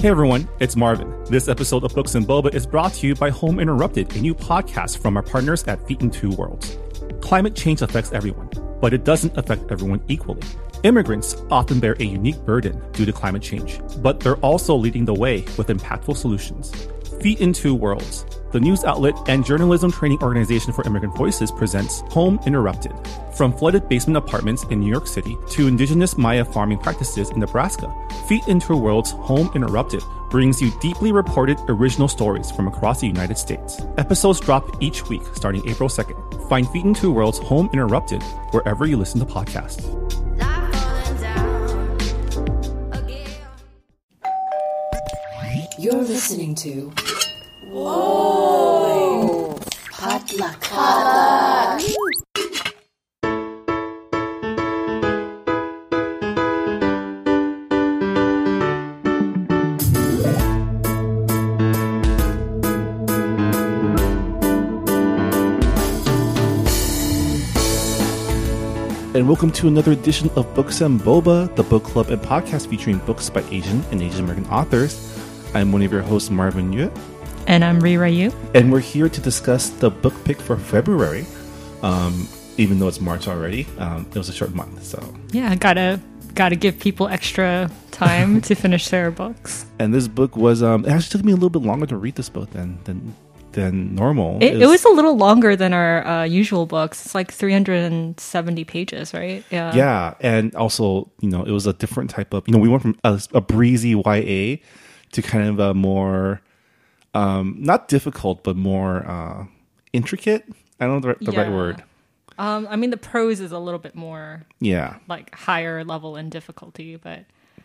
Hey everyone, it's Marvin. This episode of Books and Boba is brought to you by Home Interrupted, a new podcast from our partners at Feet in Two Worlds. Climate change affects everyone, but it doesn't affect everyone equally. Immigrants often bear a unique burden due to climate change, but they're also leading the way with impactful solutions. Feet in Two Worlds, the news outlet and journalism training organization for immigrant voices, presents Home Interrupted. From flooded basement apartments in New York City to indigenous Maya farming practices in Nebraska, Feet in Two Worlds Home Interrupted brings you deeply reported original stories from across the United States. Episodes drop each week starting April 2nd. Find Feet in Two Worlds Home Interrupted wherever you listen to podcasts. You're listening to Whoa! Potluck. And welcome to another edition of Books and Boba, the book club and podcast featuring books by Asian and Asian American authors. I'm one of your hosts, Marvin Yu. And I'm Rira Yu. And we're here to discuss the book pick for February, even though it's March already. It was a short month, so... Yeah, gotta give people extra time to finish their books. And this book was... it actually took me a little bit longer to read this book than normal. It was a little longer than our usual books. It's like 370 pages, right? Yeah, and also, it was a different type of... we went from a breezy YA to kind of a more, not difficult, but more intricate. I don't know the right word. I mean, the prose is a little bit more... Yeah. Like higher level in difficulty, but...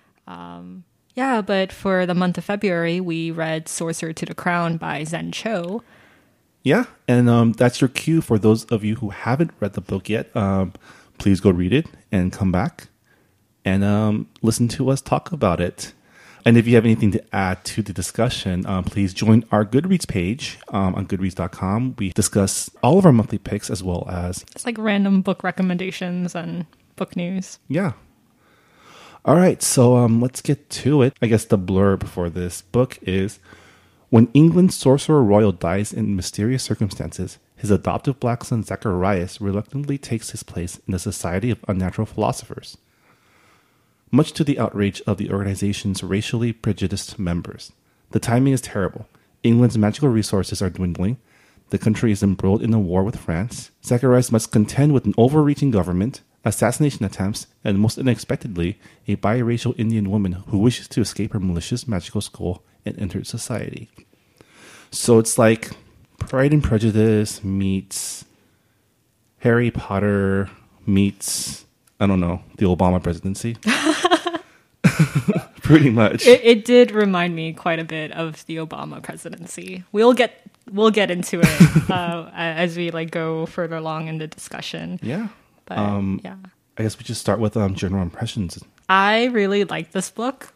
but for the month of February, we read Sorcerer to the Crown by Zen Cho. Yeah, and that's your cue for those of you who haven't read the book yet. Please go read it and come back and listen to us talk about it. And if you have anything to add to the discussion, please join our Goodreads page on Goodreads.com. We discuss all of our monthly picks as well as... It's like random book recommendations and book news. Yeah. All right, so let's get to it. I guess the blurb for this book is, when England's Sorcerer Royal dies in mysterious circumstances, his adoptive black son Zacharias reluctantly takes his place in the Society of Unnatural Philosophers, much to the outrage of the organization's racially prejudiced members. The timing is terrible. England's magical resources are dwindling. The country is embroiled in a war with France. Zacharias must contend with an overreaching government, assassination attempts, and most unexpectedly, a biracial Indian woman who wishes to escape her malicious magical school and enter society. So it's like Pride and Prejudice meets Harry Potter meets, I don't know, the Obama presidency. Pretty much. It did remind me quite a bit of the Obama presidency. We'll get into it as we go further along in the discussion. Yeah. But, I guess we just start with general impressions. I really like this book.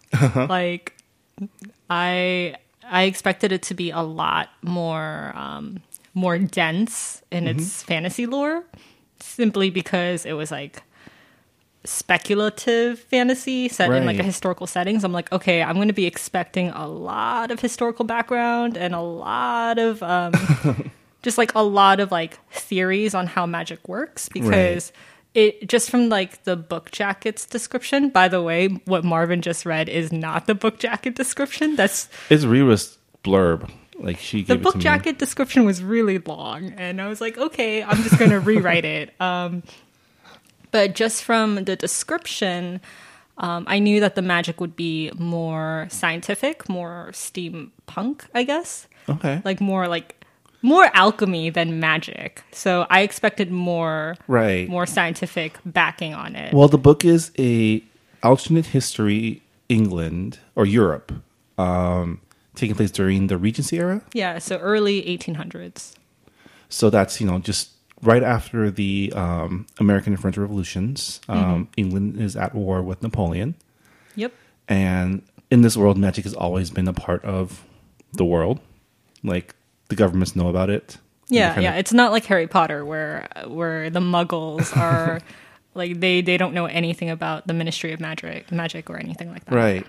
I expected it to be a lot more dense in its fantasy lore, simply because it was speculative fantasy set in a historical setting. So I'm like, okay, I'm going to be expecting a lot of historical background and a lot of just a lot of theories on how magic works, because it just from the book jacket's description. By the way, what Marvin just read is not the book jacket description. It's Rira's blurb. The book jacket description was really long, and I was like, okay, I'm just going to rewrite it. But just from the description, I knew that the magic would be more scientific, more steampunk, I guess. Okay. More alchemy than magic. So I expected more scientific backing on it. Well, the book is a alternate history England or Europe, taking place during the Regency era. Yeah, so early 1800s. So that's, just right after the American and French revolutions. England is at war with Napoleon. Yep. And in this world, magic has always been a part of the world. The governments know about it. Yeah. It's not like Harry Potter where the Muggles are they don't know anything about the Ministry of Magic or anything like that. Right.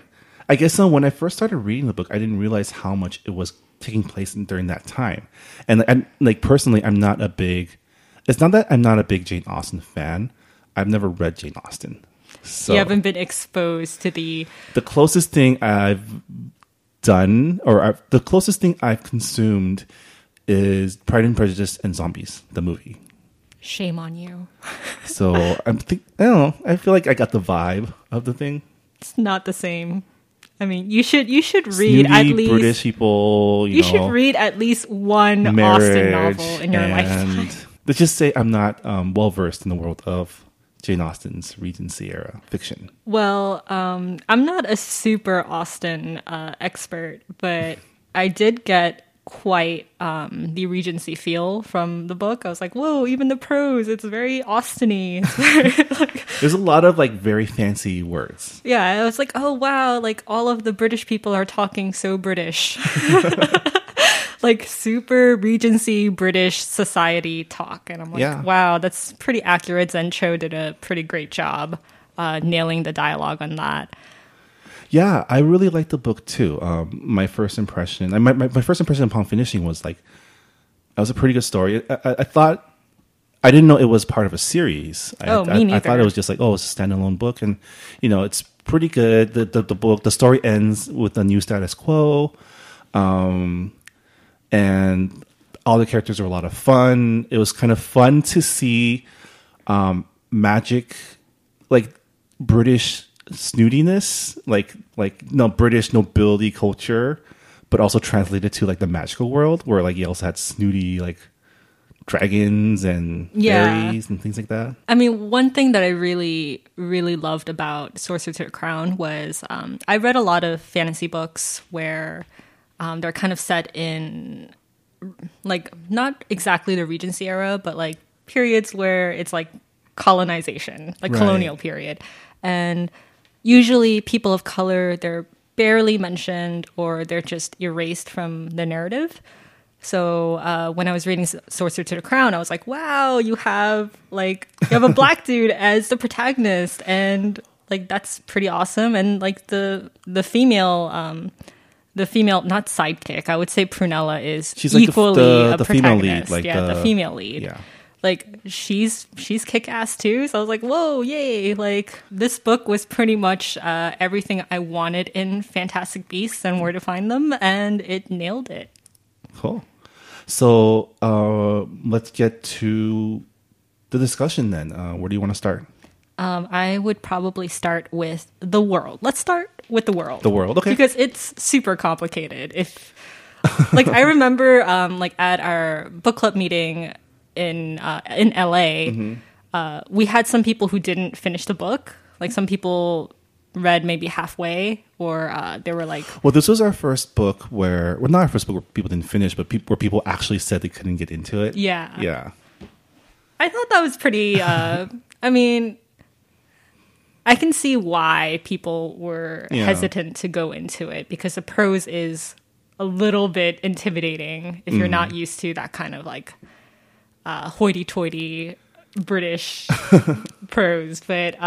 I guess when I first started reading the book, I didn't realize how much it was taking place during that time. And like personally, I'm not a big. It's not that I'm not a big Jane Austen fan. I've never read Jane Austen. So you haven't been exposed to the closest thing I've done, or the closest thing I've consumed, is Pride and Prejudice and Zombies, the movie. Shame on you. So I don't know. I feel like I got the vibe of the thing. It's not the same. I mean, you should read Snooty at least British people. You know, should read at least one Austen novel in your lifetime. Let's just say I'm not well versed in the world of Jane Austen's Regency era fiction. Well, I'm not a super Austen expert, but I did get quite the Regency feel from the book. I was like, whoa, even the prose, it's very Austen-y. There's a lot of like very fancy words. Yeah, I was like, oh wow, like all of the British people are talking so British. Like super Regency British society talk. And I'm like, wow, that's pretty accurate. Zen Cho did a pretty great job nailing the dialogue on that. Yeah, I really liked the book too. My first impression, my first impression upon finishing was like, that was a pretty good story. I thought, I didn't know it was part of a series. Me neither. I thought it was just like, oh, it's a standalone book, and you know, it's pretty good. The book, the story ends with a new status quo, and all the characters are a lot of fun. It was kind of fun to see magic, like British snootiness, like British nobility culture, but also translated to like the magical world, where like you also had snooty like dragons and fairies and things like that. I mean, one thing that I really, really loved about Sorcerer to the Crown was I read a lot of fantasy books where they're kind of set in like not exactly the Regency era, but like periods where it's like colonization, like colonial period. And usually people of color, they're barely mentioned or they're just erased from the narrative. So when I was reading Sorcerer to the Crown, I was like, wow, you have a black dude as the protagonist, and like that's pretty awesome. And like the female not sidekick, I would say Prunella is she's like equally the a female lead, like the female lead. Yeah. Like she's kick-ass too. So I was like, whoa, yay. Like this book was pretty much everything I wanted in Fantastic Beasts and Where to Find Them, and it nailed it. Cool. So let's get to the discussion then. Where do you want to start? I would probably start with the world. Let's start with the world. The world, okay. Because it's super complicated. If like I remember like at our book club meeting in LA, we had some people who didn't finish the book. Like some people read maybe halfway, or they were like, well, this was our first book where, well, not our first book where people didn't finish, but where people actually said they couldn't get into it. Yeah. I thought that was pretty, I mean, I can see why people were hesitant to go into it, because the prose is a little bit intimidating if you're not used to that kind of like hoity-toity British prose. But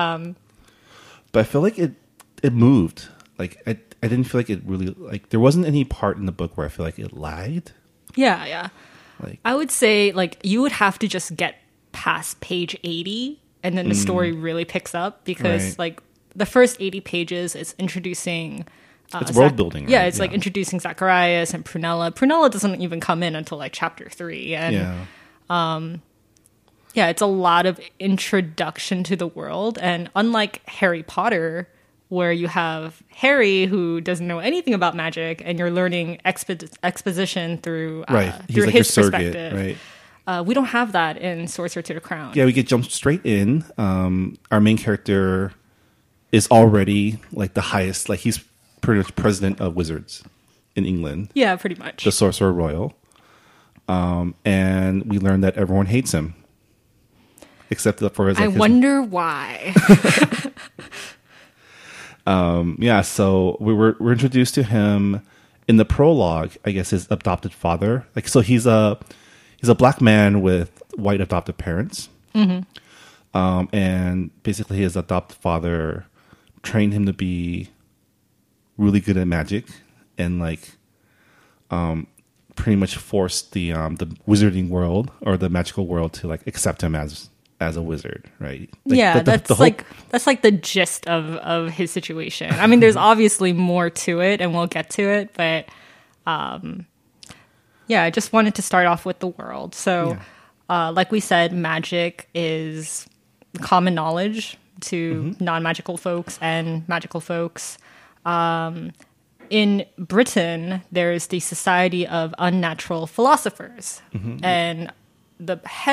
I feel like it moved. Like I didn't feel like it really, like there wasn't any part in the book where I feel like it lagged. Yeah. Like I would say like you would have to just get past page 80 and then the story really picks up, because like the first 80 pages is introducing it's world building, right? Yeah, it's like introducing Zacharias and Prunella. Prunella doesn't even come in until like chapter 3, and it's a lot of introduction to the world. And unlike Harry Potter, where you have Harry who doesn't know anything about magic and you're learning exposition through through like his surrogate, perspective. We don't have that in Sorcerer to the Crown. Yeah, we get jumped straight in. Our main character is already like the highest, like he's pretty much president of wizards in England. Yeah, pretty much. The Sorcerer Royal. And we learn that everyone hates him. Except for his, like, I wonder why. So we're introduced to him in the prologue. I guess his adopted father. Like, so he's a black man with white adoptive parents. And basically his adopted father trained him to be really good at magic and like pretty much forced the wizarding world or the magical world to like accept him as a wizard, right? Like, yeah, the that's like the gist of his situation. I mean, there's obviously more to it, and we'll get to it, but yeah, I just wanted to start off with the world. So, like we said, magic is common knowledge to non-magical folks and magical folks. In Britain, there's the Society of Unnatural Philosophers, and the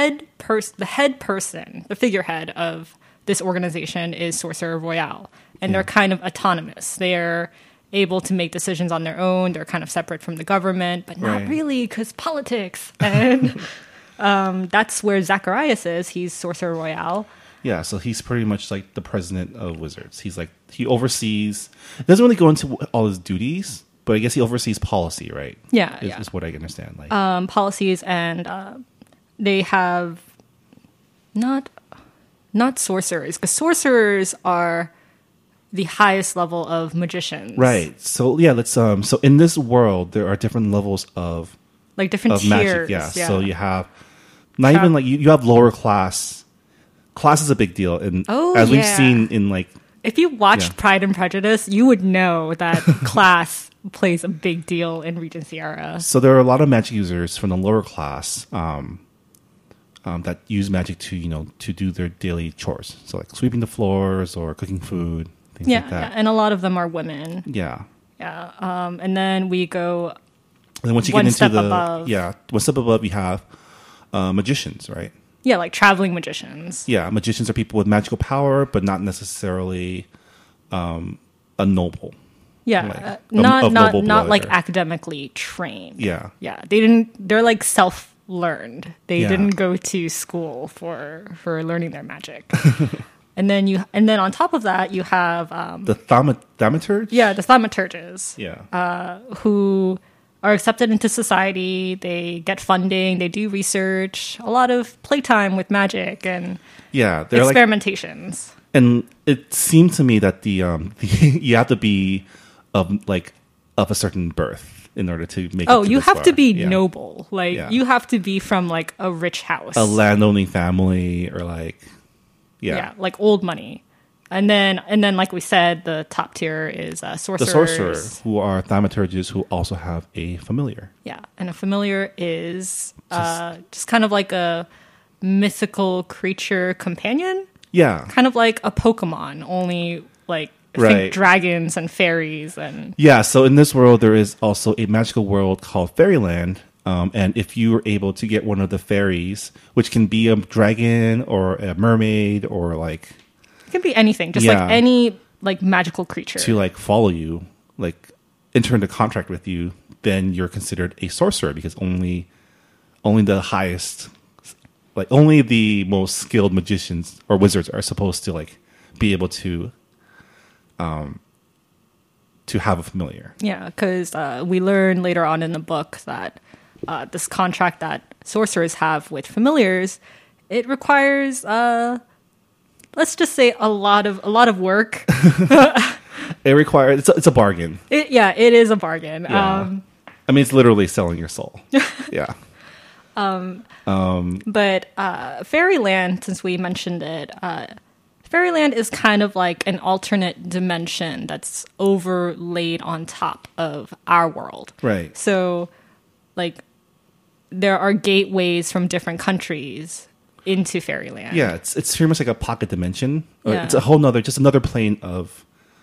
figurehead of this organization is Sorcerer Royale, and they're kind of autonomous. They're able to make decisions on their own. They're kind of separate from the government, but not really, because politics. And that's where Zacharias is. He's Sorcerer Royale. Yeah, so he's pretty much like the president of wizards. He's like, he oversees, doesn't really go into all his duties, but I guess he oversees policy, right? Yeah, is what I understand. Like policies, and they have not sorcerers, because sorcerers are the highest level of magicians, right? So yeah, let's so in this world there are different levels of like different tiers. Magic, yeah. So you have not even like you have lower class. Class is a big deal, and as we've seen in like, if you watched Pride and Prejudice, you would know that class plays a big deal in Regency era. So there are a lot of magic users from the lower class that use magic to do their daily chores. So like sweeping the floors or cooking food, things like that. Yeah, and a lot of them are women. Yeah. And then we go. And then once you one get into step the above. one step above, you have magicians, right? Yeah, like traveling magicians. Yeah, magicians are people with magical power, but not necessarily a noble. Yeah, like, not like academically trained. Yeah, they're like self-learned. They didn't go to school for learning their magic. and then on top of that, you have the thaumaturge. Yeah, the thaumaturges. Yeah, who are accepted into society. They get funding. They do research. A lot of playtime with magic and they're experimentations. Like, and it seemed to me that the you have to be of a certain birth in order to make. Oh, you have to be noble. Like you have to be from like a rich house, a landowning family, or like like old money. And then, like we said, the top tier is sorcerers. The sorcerers, who are thaumaturges, who also have a familiar. Yeah, and a familiar is just kind of like a mythical creature companion. Yeah. Kind of like a Pokemon, only like think dragons and fairies. Yeah, so in this world, there is also a magical world called Fairyland. And if you are able to get one of the fairies, which can be a dragon or a mermaid or like... It can be anything, just like any like magical creature to like follow you, like enter into contract with you. Then you're considered a sorcerer, because only the highest, like only the most skilled magicians or wizards are supposed to like be able to have a familiar. Yeah, because we learn later on in the book that this contract that sorcerers have with familiars, it requires. Let's just say a lot of work. It requires it's a bargain. It is a bargain. Yeah. I mean, it's literally selling your soul. Yeah. But Fairyland, since we mentioned it, Fairyland is kind of like an alternate dimension that's overlaid on top of our world. Right. So, like, there are gateways from different countries into Fairyland. Yeah, it's pretty much like a pocket dimension. It's a whole just another plane of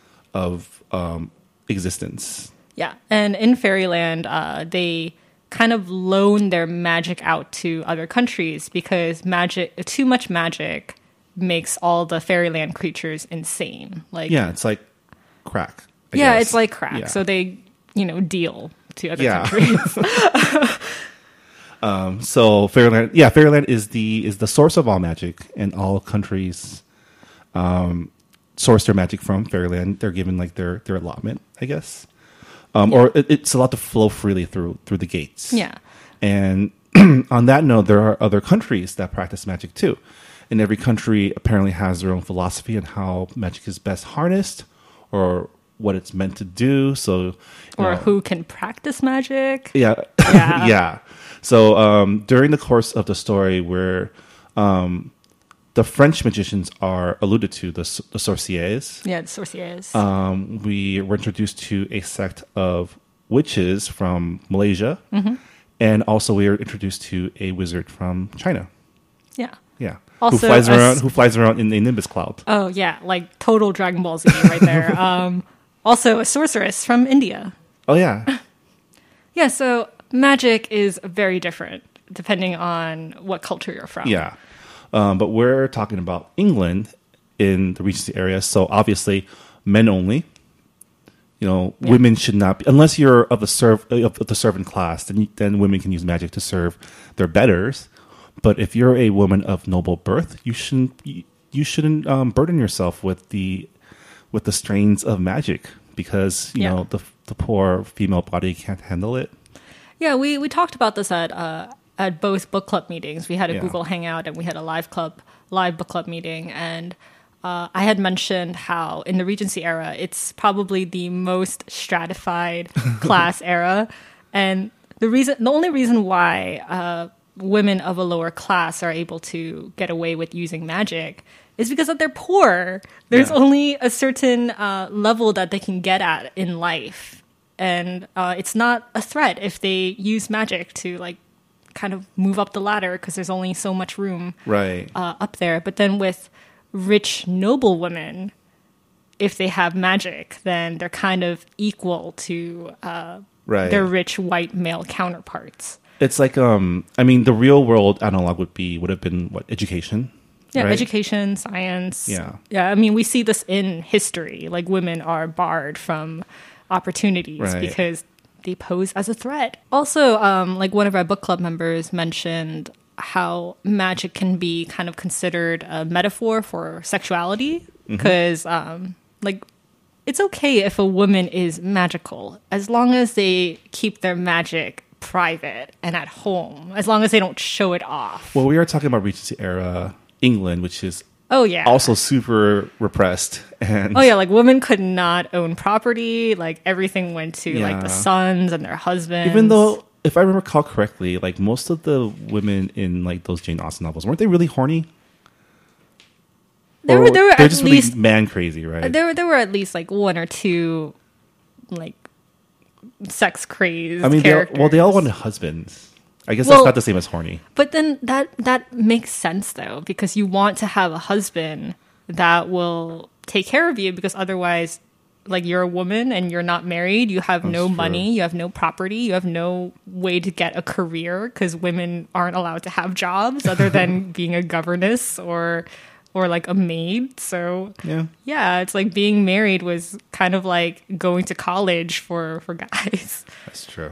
existence. Yeah, and in Fairyland, they kind of loan their magic out to other countries because too much magic makes all the Fairyland creatures insane. Like, it's like crack. I guess. It's It's like crack. Yeah. So they, deal to other countries. So Fairyland is the source of all magic, and all countries source their magic from Fairyland. They're given like their allotment, I guess, or it's allowed to flow freely through the gates. Yeah, and on that note, there are other countries that practice magic too, and every country apparently has their own philosophy on how magic is best harnessed, or what it's meant to do. So, or who can practice magic. Yeah. Yeah. Yeah. So during the course of the story where the French magicians are alluded to, the sorciers. Yeah, the sorciers. We were introduced to a sect of witches from Malaysia. And also we were introduced to a wizard from China. Yeah. Yeah. Also, who flies around in a Nimbus cloud. Oh, yeah. Like total Dragon Ball Z right there. Also a sorceress from India. Oh, yeah. Yeah, so magic is very different depending on what culture you're from. Yeah. But we're talking about England in the Regency area. So obviously, men only. Women should not be, unless you're of the servant class. Then women can use magic to serve their betters. But if you're a woman of noble birth, you shouldn't burden yourself with the strains of magic because the poor female body can't handle it. Yeah, we talked about this at both book club meetings. We had a Google Hangout and we had a live book club meeting, and I had mentioned how in the Regency era, it's probably the most stratified class era. And the only reason why women of a lower class are able to get away with using magic is because that they're poor. There's only a certain level that they can get at in life. And it's not a threat if they use magic to like kind of move up the ladder because there's only so much room up there. But then with rich noble women, if they have magic, then they're kind of equal to their rich white male counterparts. It's like the real world analog would have been what, education? Yeah, right? Education, science. Yeah. Yeah, I mean we see this in history. Like women are barred from opportunities because they pose as a threat. Also, like one of our book club members mentioned how magic can be kind of considered a metaphor for sexuality because like it's okay if a woman is magical as long as they keep their magic private and at home, as long as they don't show it off. Well, we are talking about Regency era England, which is also super repressed. And like women could not own property. Like everything went to like the sons and their husbands. Even though, if I recall correctly, like most of the women in like those Jane Austen novels, weren't they really horny? There were at just least really man crazy, right? There were at least like one or two like sex crazed. I mean, characters. they all wanted husbands. I guess that's not the same as horny. But then that makes sense though, because you want to have a husband that will take care of you, because otherwise, like, you're a woman and you're not married, you have no money, you have no property, you have no way to get a career, because women aren't allowed to have jobs other than being a governess or like a maid. So yeah, it's like being married was kind of like going to college for guys. That's true.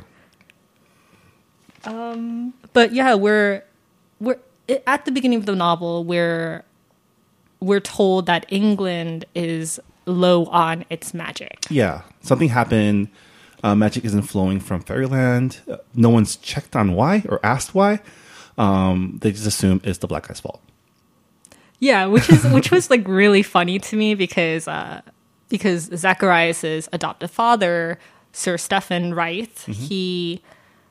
But yeah, we're at the beginning of the novel, we're told that England is low on its magic. Yeah, something happened. Magic isn't flowing from Fairyland. No one's checked on why or asked why. They just assume it's the black guy's fault. Yeah, which was like really funny to me because Zacharias's adoptive father, Sir Stephen Wright, he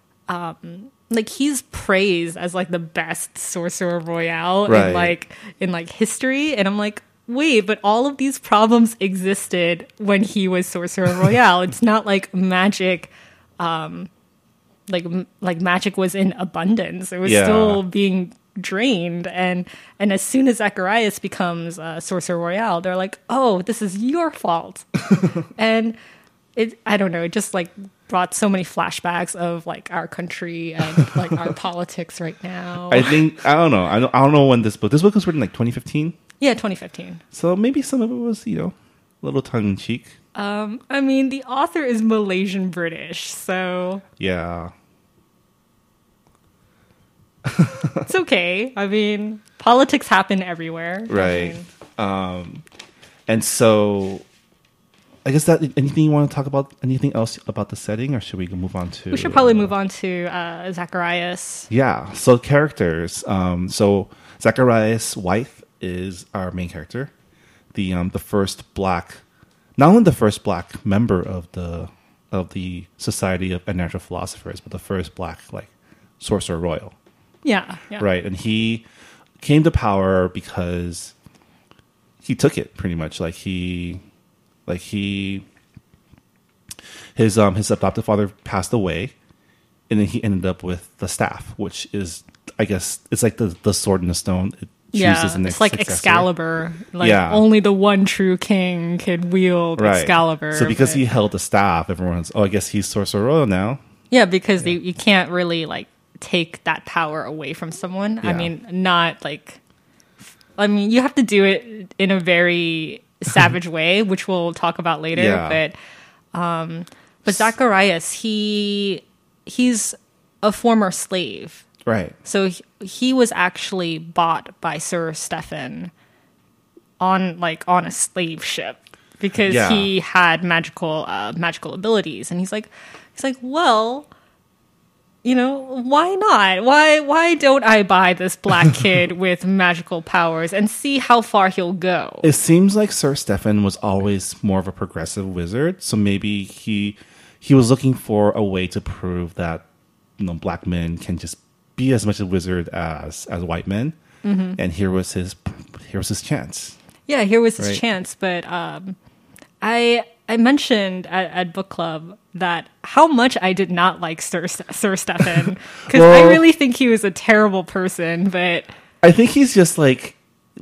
he's praised as like the best sorcerer royale in history, and I'm like, wait, but all of these problems existed when he was sorcerer royale. It's not like magic, like magic was in abundance. It was still being drained, and as soon as Zacharias becomes sorcerer royale, they're like, oh, this is your fault. And I don't know, it just like brought so many flashbacks of like our country and like our politics right now. I don't know. I don't know when this book was written, like 2015. Yeah, 2015. So maybe some of it was, a little tongue in cheek. I mean, the author is Malaysian British, so yeah. It's okay. I mean, politics happen everywhere. Right. And so I guess that anything you want to talk about, anything else about the setting, or should we move on to... We should probably move on to Zacharias. Yeah. So characters. So Zacharias' wife is our main character. The first black not only the first black member of the Society of Natural Philosophers, but the first black like sorcerer royal. Yeah. Right. And he came to power because he took it pretty much. His adoptive father passed away, and then he ended up with the staff, which is, I guess, it's like the sword and the stone. It chooses the next it's like successor. Excalibur. Like only the one true king could wield Excalibur. So because he held the staff, everyone's, I guess he's Sorcerer Royal now. Yeah, because you can't really like take that power away from someone. Yeah. I mean, you have to do it in a very savage way, which we'll talk about later. Yeah. But Zacharias, he's a former slave. Right. So he was actually bought by Sir Stephen on a slave ship because he had magical abilities, and he's like, well, why not? Why don't I buy this black kid with magical powers and see how far he'll go? It seems like Sir Stephen was always more of a progressive wizard, so maybe he was looking for a way to prove that black men can just be as much a wizard as white men, and here was his chance. Yeah, here was his chance. But I mentioned at book club that how much I did not like Sir Stephen, because I really think he was a terrible person. But I think he's just like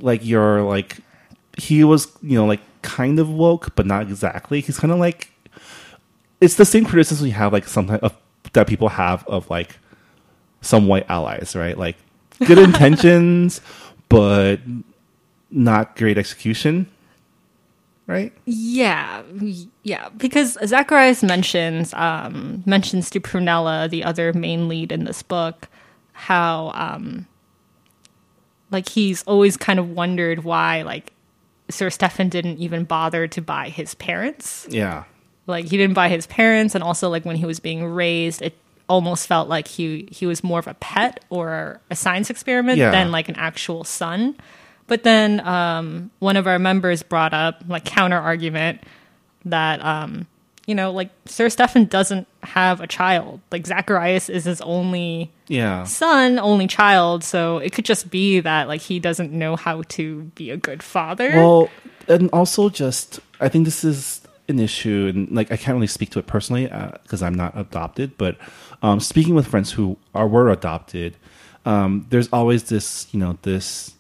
he was kind of woke, but not exactly. He's kind of like, it's the same criticism you have sometimes that people have of some white allies, right? Like good intentions, but not great execution, right? Yeah. Because Zacharias mentions to Prunella, the other main lead in this book, how he's always kind of wondered why Sir Stephen didn't even bother to buy his parents. Yeah. He didn't buy his parents, and also when he was being raised, it almost felt like he was more of a pet or a science experiment than an actual son. But then one of our members brought up counter argument that Sir Stephen doesn't have a child. Zacharias is his only son, only child, so it could just be that he doesn't know how to be a good father. Well, and also just I think this is an issue, and I can't really speak to it personally because I'm not adopted, but speaking with friends who were adopted, there's always this this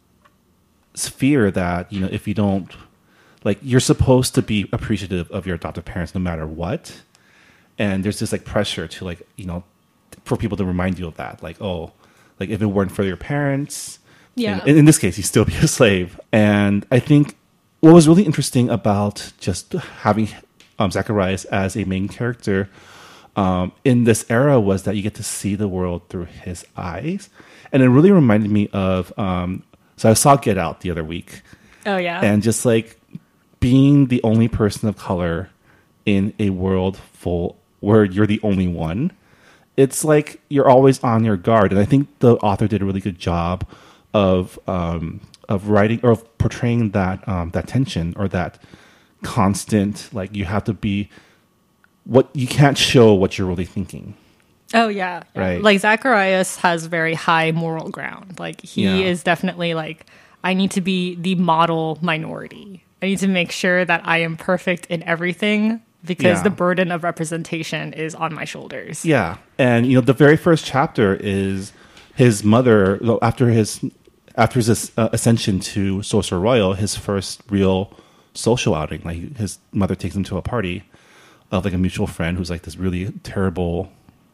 fear that if you don't you're supposed to be appreciative of your adoptive parents no matter what, and there's this pressure to for people to remind you of that, if it weren't for your parents, in this case you'd still be a slave. And I think what was really interesting about just having Zacharias as a main character in this era was that you get to see the world through his eyes. And it really reminded me of, so I saw Get Out the other week. Oh, yeah. And just being the only person of color in a world full where you're the only one, it's you're always on your guard. And I think the author did a really good job of writing or of portraying that that tension or that constant you have to be what you can't show what you're really thinking. Oh yeah. Right. Zacharias has very high moral ground. He is definitely I need to be the model minority. I need to make sure that I am perfect in everything because the burden of representation is on my shoulders. Yeah. And the very first chapter is his mother after his ascension to Sorcerer Royal, his first real social outing. His mother takes him to a party of a mutual friend who's this really terrible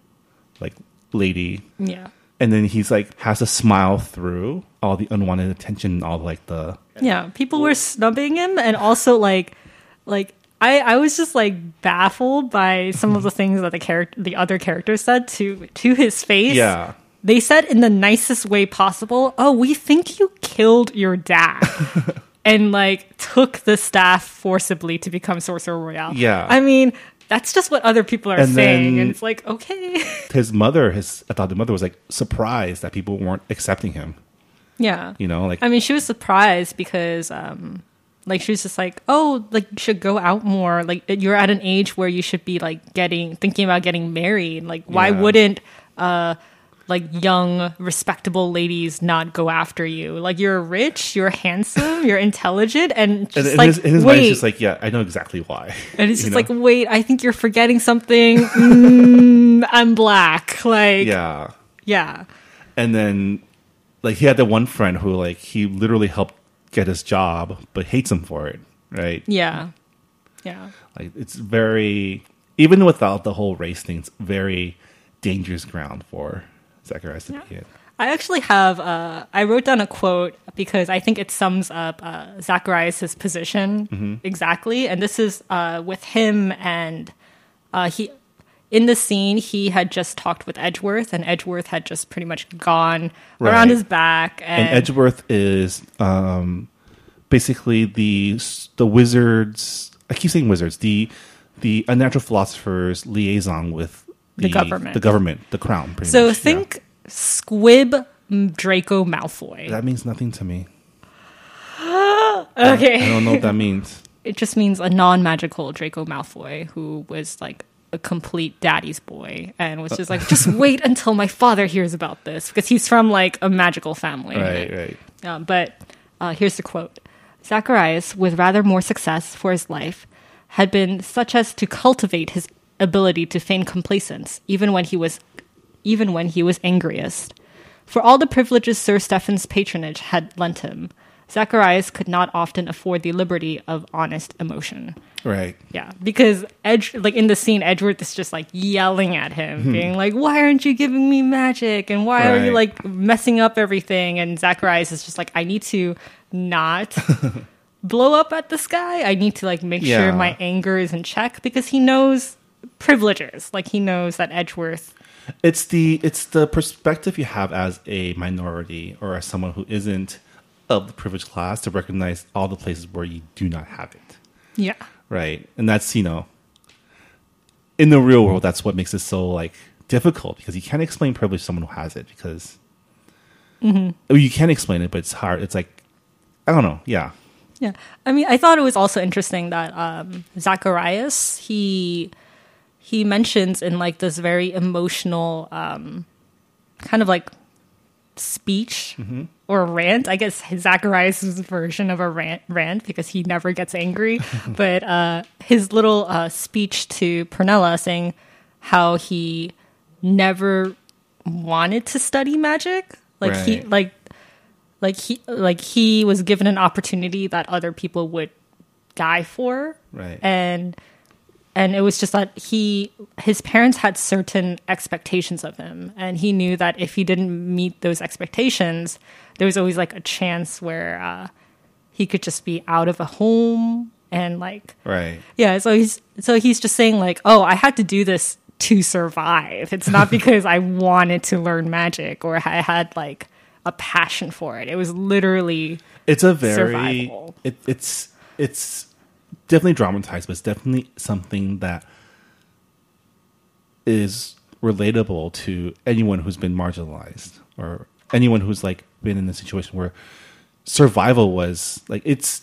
lady. Yeah. And then he's has to smile through all the unwanted attention, all the people were snubbing him, and also I was just baffled by some of the things that the other characters said to his face. Yeah. They said in the nicest way possible, "Oh, we think you killed your dad." And took the staff forcibly to become Sorcerer Royale. Yeah. I mean, that's just what other people are saying, and it's okay. His mother, his adopted mother, was surprised that people weren't accepting him. Yeah. I mean, she was surprised because Like she was just like, oh, like you should go out more. Like you're at an age where you should be like thinking about getting married. Like why wouldn't like young respectable ladies not go after you? Like you're rich, you're handsome, you're intelligent, and just like his mind's just like, yeah, I know exactly why. And it's just like, wait, I think you're forgetting something. I'm black. Like yeah. And then like he had the one friend who like he literally helped get his job, but hates him for it, right? Yeah. Like it's very, even without the whole race thing, it's very dangerous ground for Zacharias to be in. I actually have, I wrote down a quote because I think it sums up Zacharias' position exactly. And this is with him and he, in the scene, he had just talked with Edgeworth, and Edgeworth had just pretty much gone around his back. And Edgeworth is basically the wizards, I keep saying wizards, the unnatural philosophers' liaison with the government, the crown. So much. Think Squib Draco Malfoy. That means nothing to me. Okay. I don't know what that means. It just means a non-magical Draco Malfoy who was like a complete daddy's boy and was just like, just wait until my father hears about this, because he's from like a magical family. Right. But here's the quote. Zacharias, with rather more success for his life, had been such as to cultivate his ability to feign complacence, even when he was angriest. For all the privileges Sir Stephen's patronage had lent him, Zacharias could not often afford the liberty of honest emotion. Right. Yeah, because like in the scene, Edgeworth is just like yelling at him, being like, "Why aren't you giving me magic? And why are you like messing up everything?" And Zacharias is just like, "I need to not blow up at this guy. I need to like make sure my anger is in check," because he knows privileges. Like he knows that Edgeworth. It's the perspective you have as a minority or as someone who isn't of the privileged class to recognize all the places where you do not have it. Yeah. Right. And that's, in the real world, that's what makes it so like difficult, because you can't explain privilege to someone who has it, because you can explain it, but it's hard. It's like, I don't know. Yeah. Yeah. I mean, I thought it was also interesting that Zacharias, he mentions in like this very emotional kind of like speech or rant. I guess Zacharias' version of a rant because he never gets angry. But his little speech to Pernilla saying how he never wanted to study magic. Like he was given an opportunity that other people would die for. Right. And it was just that his parents had certain expectations of him, and he knew that if he didn't meet those expectations, there was always like a chance where he could just be out of a home and like so he's just saying like, oh, I had to do this to survive. It's not because I wanted to learn magic or I had like a passion for it. It was literally survival. It's definitely dramatized, but it's definitely something that is relatable to anyone who's been marginalized or anyone who's like been in a situation where survival was like, it's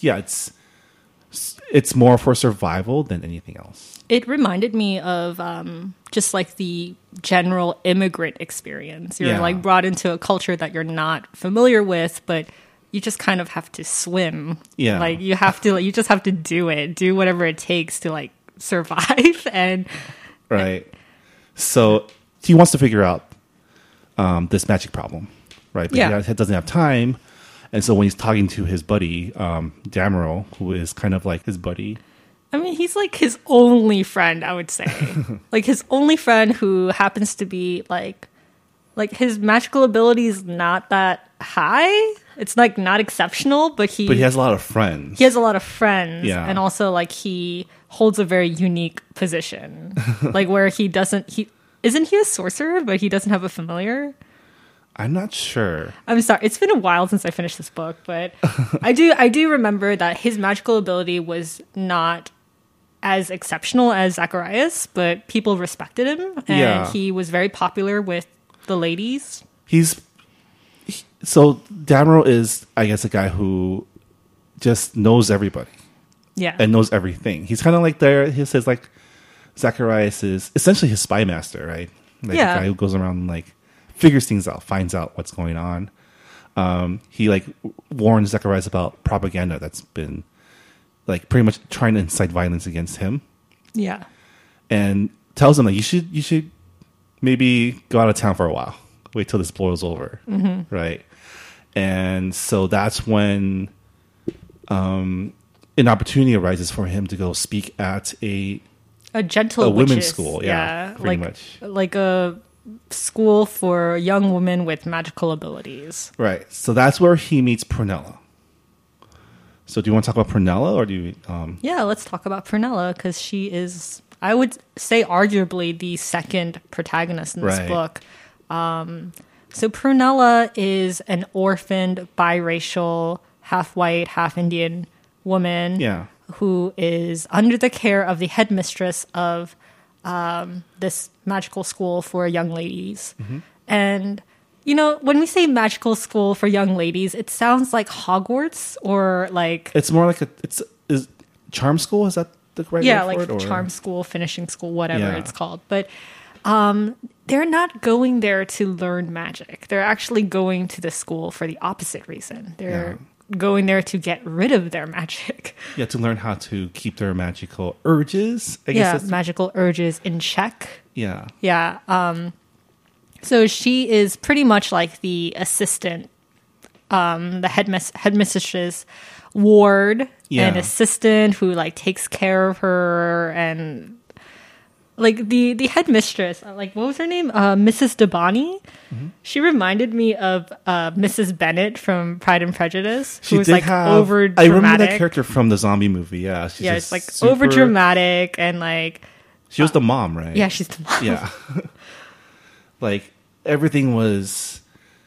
more for survival than anything else. It reminded me of just like the general immigrant experience. You're like brought into a culture that you're not familiar with, but you just kind of have to swim. Yeah. Like you just have to do whatever it takes to like survive. Right. So he wants to figure out this magic problem, right? But he doesn't have time. And so when he's talking to his buddy, Damerel, who is kind of like his buddy. I mean, he's like his only friend, I would say. Like his only friend who happens to be like his magical ability is not that high. It's like not exceptional, but he has a lot of friends. He has a lot of friends. Yeah. And also like he holds a very unique position. Like where isn't he a sorcerer, but he doesn't have a familiar? I'm not sure. I'm sorry. It's been a while since I finished this book, but I do remember that his magical ability was not as exceptional as Zacharias, but people respected him, and he was very popular with the ladies. So Damerel is, I guess, a guy who just knows everybody. Yeah. and knows everything. He's kind of like he says like Zacharias is essentially his spy master, right? Like Yeah. the guy who goes around and like figures things out, finds out what's going on. He like warns Zacharias about propaganda that's been like pretty much trying to incite violence against him, Yeah. and tells him like you should maybe go out of town for a while, wait till this blows over, right? And so that's when an opportunity arises for him to go speak at a gentle women's witches. school, yeah, pretty like, much. like a school for young women with magical abilities. Right. So that's where he meets Prunella. So do you want to talk about Prunella, or do you? Yeah, let's talk about Prunella, because she is, I would say, arguably the second protagonist in this Right. book. So Prunella is an orphaned, biracial, half white, half Indian woman Yeah. who is under the care of the headmistress of this magical school for young ladies. And, you know, when we say magical school for young ladies, it sounds like Hogwarts or like... It's more like is charm school? Is that the right yeah, word like for it? Or? charm school, finishing school, whatever Yeah. it's called. But they're not going there to learn magic. They're actually going to the school for the opposite reason. They're going there to get rid of their magic. Yeah, to learn how to keep their magical urges. I guess Yeah, that's- magical urges in check. yeah. Yeah. So she is pretty much like the assistant, the headmistress's ward, Yeah. an assistant who like takes care of her, and like the headmistress, like what was her name? Mrs. Debani. She reminded me of Mrs. Bennett from Pride and Prejudice, who was like over I remember dramatic. that character from the zombie movie. Yeah, she's Yeah, just it's like over dramatic and like She was the mom, right? yeah, she's the mom. Yeah. Like everything was.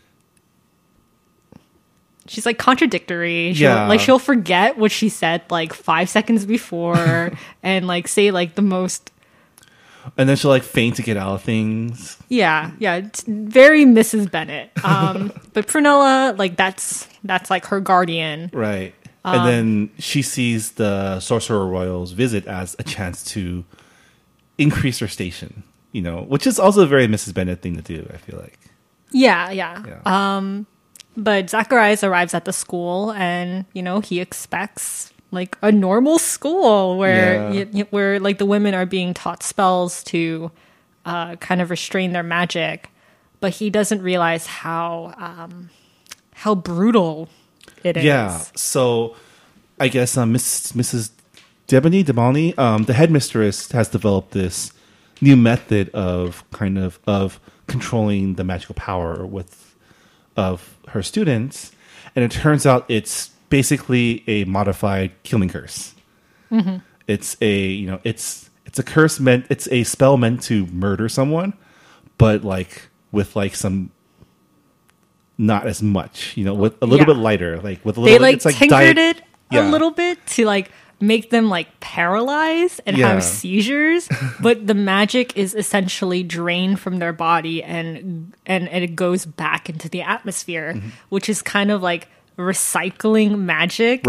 She's like contradictory. Yeah. She'll forget what she said like 5 seconds before and like say like the most. And then she'll like feign to get out of things. Yeah. It's very Mrs. Bennett. But Prunella, like that's like her guardian. Right. And then she sees the Sorcerer Royal's visit as a chance to increase her station, you know, which is also a very Mrs. Bennett thing to do, I feel like. Yeah. But Zacharias arrives at the school and, you know, he expects like a normal school where where like the women are being taught spells to kind of restrain their magic, but he doesn't realize how brutal it is. Yeah. So I guess Mrs. Debani, the headmistress, has developed this new method of controlling the magical power of her students, and it turns out it's basically a modified killing curse. Mm-hmm. It's a curse it's a spell meant to murder someone, but like with like some not as much, you know, with a little bit lighter, like with a little. They like it's like tinkered it Yeah. a little bit to like make them like paralyzed and have seizures, but the magic is essentially drained from their body and it goes back into the atmosphere, which is kind of like recycling magic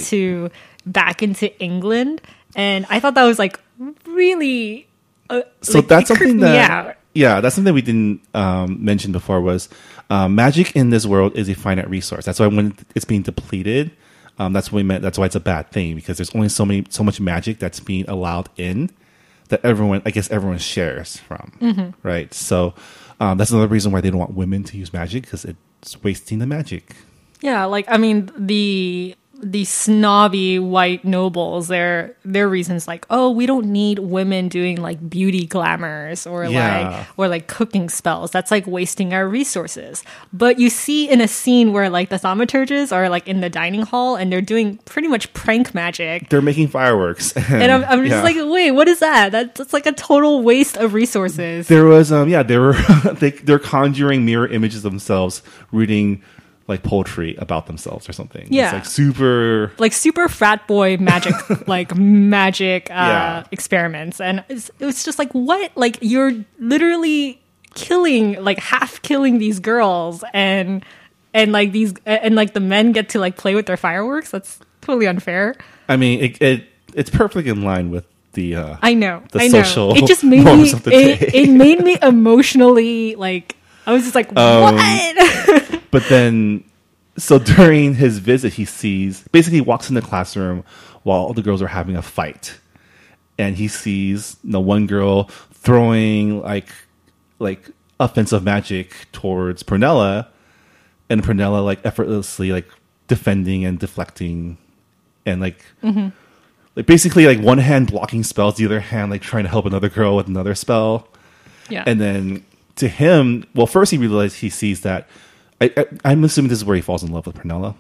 back into England. And I thought that was like really so like, that's it creeped something me that out. that's something we didn't mention before was magic in this world is a finite resource. That's why when it's being depleted, that's why it's a bad thing, because there's only so much magic that's being allowed in that everyone shares from, right? So that's another reason why they don't want women to use magic, because it's wasting the magic. Yeah, like I mean the snobby white nobles, their reasons like, oh, we don't need women doing like beauty glamours or like cooking spells. That's like wasting our resources. But you see in a scene where like the thaumaturges are like in the dining hall and they're doing pretty much prank magic. They're making fireworks, and I'm just like, wait, what is that? That's like a total waste of resources. There was they were they're conjuring mirror images of themselves reading like poetry about themselves or something. Yeah. It's like super frat boy magic, like magic experiments. And it was just like, what? Like you're literally half killing these girls and like the men get to like play with their fireworks. That's totally unfair. I mean, it's perfectly in line with the I know. social It just made norms me. of the day. It made me emotionally like. I was just like, what? But then, so during his visit, he walks in the classroom while all the girls are having a fight, and he sees one girl throwing like offensive magic towards Prunella, and Prunella like effortlessly like defending and deflecting, and like basically like one hand blocking spells, the other hand like trying to help another girl with another spell. Yeah. And then to him, well, first he sees that. I'm assuming this is where he falls in love with Prunella.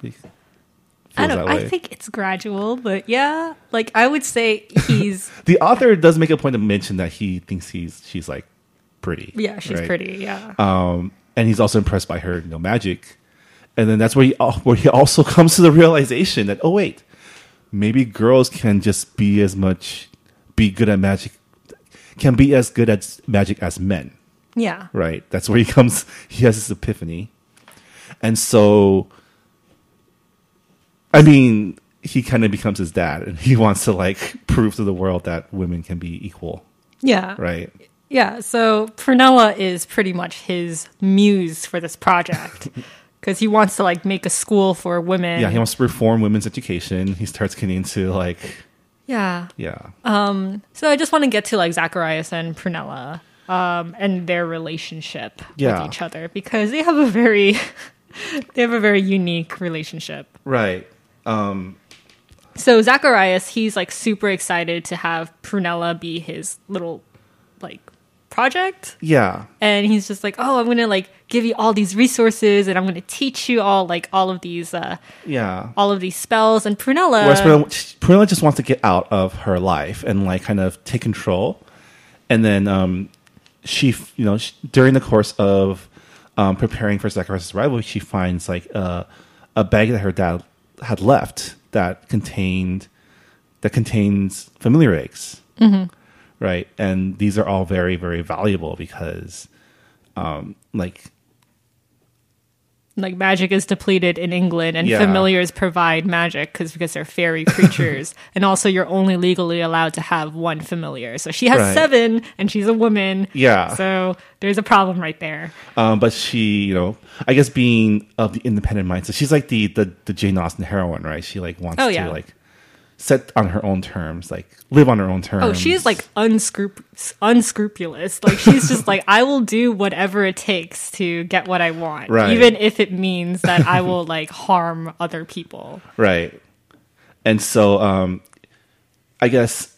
I think it's gradual, but yeah, like I would say he's the author does make a point to mention that he thinks she's like pretty. Yeah, she's right? pretty. Yeah. And he's also impressed by her magic, and then that's where he also comes to the realization that, oh wait, maybe girls can just be as good at magic as men. Yeah. Right. That's where he has this epiphany. And so, I mean, he kind of becomes his dad, and he wants to like prove to the world that women can be equal. Yeah. Right. Yeah. So Prunella is pretty much his muse for this project because he wants to like make a school for women. Yeah. He wants to reform women's education. He starts getting into like. Yeah. Yeah. So I just want to get to like Zacharias and Prunella. And their relationship with each other, because they have a very unique relationship. Right. So Zacharias, he's like super excited to have Prunella be his little like project. Yeah. And he's just like, oh, I'm going to like give you all these resources, and I'm going to teach you all of these spells. And Prunella just wants to get out of her life and like kind of take control. And then she during the course of preparing for Zacharias' arrival, she finds like a bag that her dad had left that contains familiar eggs, right? And these are all very, very valuable because, like magic is depleted in England, and Yeah. familiars provide magic because they're fairy creatures. And also you're only legally allowed to have one familiar. So she has Right. 7 and she's a woman. Yeah. So there's a problem right there. but she, I guess being of the independent mindset, she's like the Jane Austen heroine, right? She like wants Oh, yeah. to like set on her own terms, like live on her own terms. Oh, she's like unscrupulous. Like she's just like, I will do whatever it takes to get what I want. Right. Even if it means that I will like harm other people. Right. And so I guess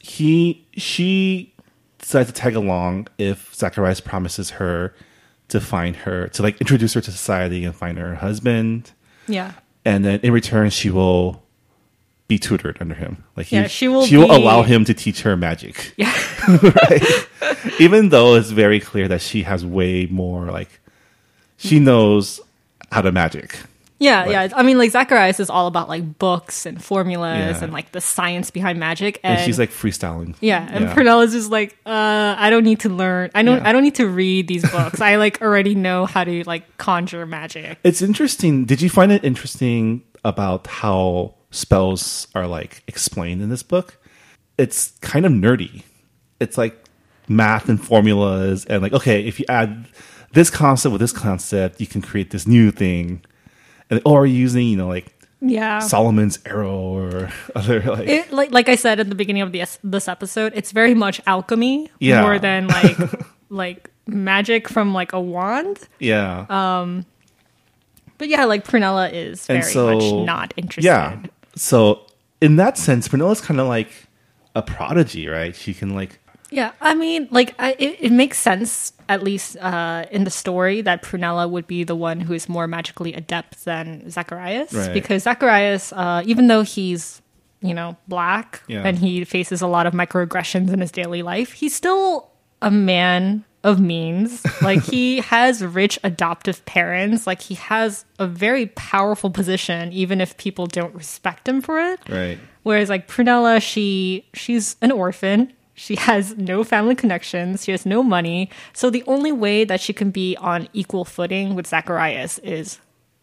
she decides to tag along if Zacharias promises her to like introduce her to society and find her husband. Yeah. And then in return she will be tutored under him. Like she will allow him to teach her magic. Yeah. Right? Even though it's very clear that she has way more like she knows how to magic. Yeah, Like- yeah. I mean, like Zacharias is all about like books and formulas Yeah. and like the science behind magic, And she's like freestyling. yeah, and Prunella's just like, I don't need to learn. I don't need to read these books. I like already know how to like conjure magic. It's interesting. Did you find it interesting about how spells are like explained in this book? It's kind of nerdy. It's like math and formulas and like, okay, if you add this concept with this concept, you can create this new thing. And or using, like Yeah. Solomon's arrow or other like It, like I said at the beginning of this episode, it's very much alchemy Yeah. more than like like magic from like a wand. yeah. But yeah, like Prunella is very much not interested. Yeah. So in that sense, Pranella's kind of like a prodigy, right? She can like Yeah, I mean, like, it makes sense, at least in the story, that Prunella would be the one who is more magically adept than Zacharias. Right. Because Zacharias, even though he's, black Yeah. and he faces a lot of microaggressions in his daily life, he's still a man of means. Like, he has rich adoptive parents. Like, he has a very powerful position, even if people don't respect him for it. right. Whereas, like, Prunella, she's an orphan. She has no family connections. She has no money. So the only way that she can be on equal footing with Zacharias is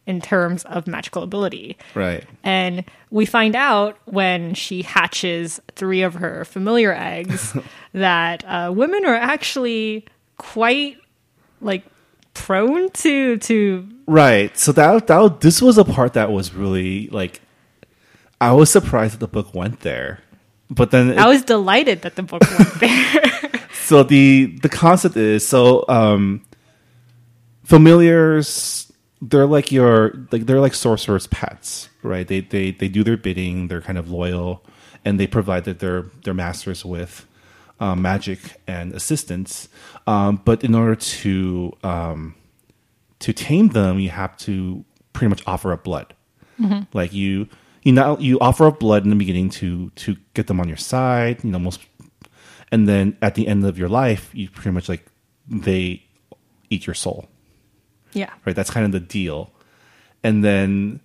in terms of magical ability. Right. And we find out when she hatches 3 of her familiar eggs that women are actually quite like prone to Right. So this was a part that was really like, I was surprised that the book went there, but then I was delighted that the book went there. So the concept is familiars. They're like they're like sorcerers' pets, right? They do their bidding. They're kind of loyal, and they provide their masters with magic and assistance. But in order to tame them, you have to pretty much offer up blood. Mm-hmm. Like you offer up blood in the beginning to get them on your side. And then at the end of your life, you pretty much like they eat your soul. Yeah. Right. That's kind of the deal. And then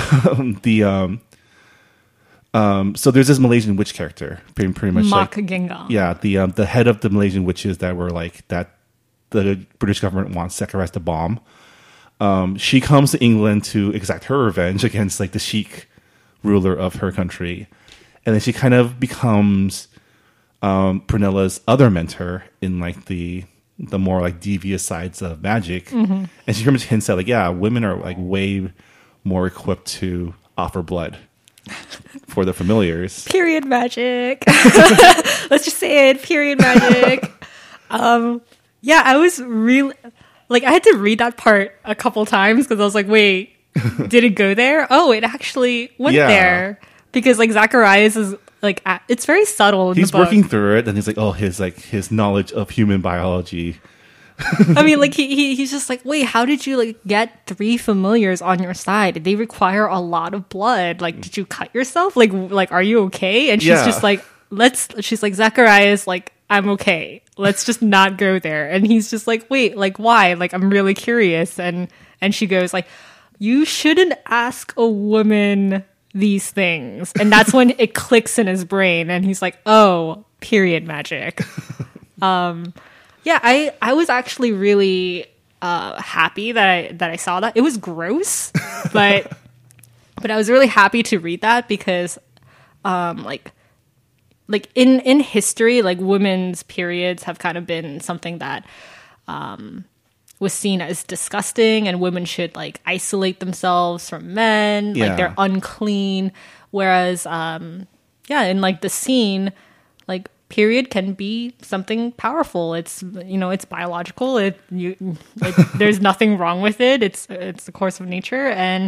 so there's this Malaysian witch character, pretty much Mak like Genggam. yeah, the head of the Malaysian witches that were like that the British government wants Zacharias to bomb. She comes to England to exact her revenge against like the Sheik ruler of her country, and then she kind of becomes Pernella's other mentor in like the more like devious sides of magic. Mm-hmm. And she pretty much hints at like, yeah, women are like way more equipped to offer blood for the familiars. Period magic. Let's just say it. Period magic. Yeah, I was really like, I had to read that part a couple times because I was like, wait, did it go there? Oh, it actually went there. Because like Zacharias is like, it's very subtle in he's the book. Working through it, and he's like, oh, his knowledge of human biology. I mean, like he's just like, wait, how did you like get 3 familiars on your side? They require a lot of blood. Like, did you cut yourself? Like, are you okay? And she's just like, she's like, Zacharias, like, I'm okay. Let's just not go there. And he's just like, wait, like, why? Like, I'm really curious. And she goes like, you shouldn't ask a woman these things. And that's when it clicks in his brain. And he's like, oh, period magic. Yeah, I was actually really happy that I saw that. It was gross, but I was really happy to read that because like in history, like women's periods have kind of been something that was seen as disgusting, and women should like isolate themselves from men, like they're unclean. Whereas in like the scene, like period can be something powerful. It's it's biological. There's nothing wrong with it. It's the course of nature, and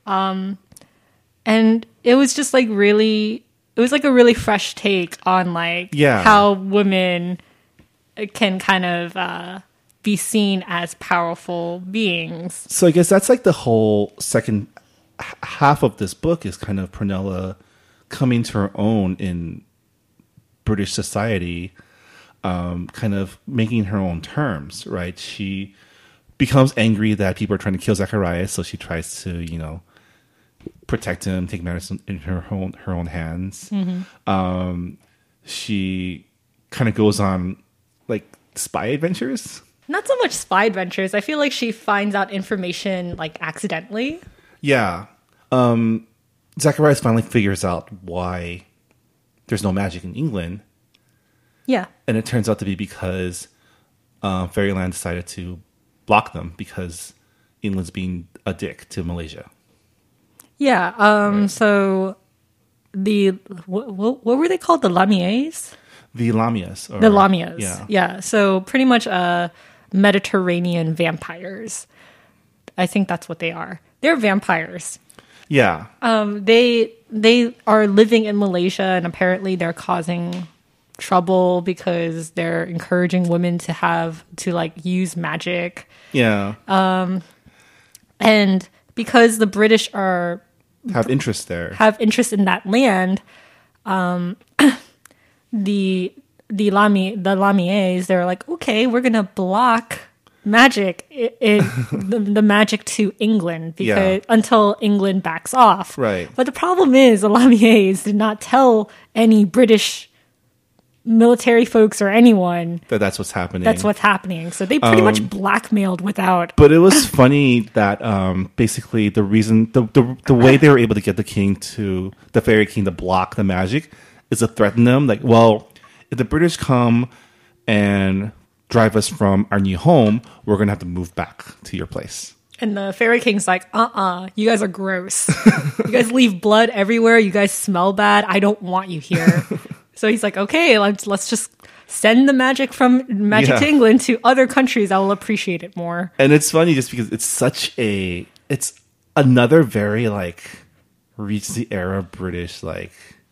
it was just like really, it was like a really fresh take on like how women can kind of be seen as powerful beings. So I guess that's like the whole second half of this book is kind of Pernilla coming to her own in British society, kind of making her own terms, right? She becomes angry that people are trying to kill Zacharias, so she tries to, protect him, take matters in her own hands. Mm-hmm. She kind of goes on like spy adventures. Not so much spy adventures. I feel like she finds out information like accidentally. Yeah. Zacharias finally figures out why there's no magic in England. Yeah. And it turns out to be because Fairyland decided to block them because England's being a dick to Malaysia. Yeah. Right. So what were they called? The Lamias? The Lamias. The Lamias. Yeah. Yeah. So pretty much Mediterranean vampires. I think that's what they are. They're vampires. Yeah. They are living in Malaysia, and apparently they're causing trouble because they're encouraging women to like use magic. Yeah. And because the British have interest there, have interest in that land, the Lamias, they're like, okay, we're gonna block magic the magic to England because until England backs off. Right. But the problem is the Lamias did not tell any British military folks or anyone that's what's happening. That's what's happening. So they pretty much blackmailed without. But it was funny that basically the reason the way they were able to get the fairy king to block the magic is to threaten them. Like, well, if the British come and drive us from our new home, we're gonna have to move back to your place. And the fairy king's like, you guys are gross. You guys leave blood everywhere. You guys smell bad. I don't want you here. So he's like, okay, let's just send the magic from Magic to England to other countries that will appreciate it more. And it's funny just because it's another very like Regency era British like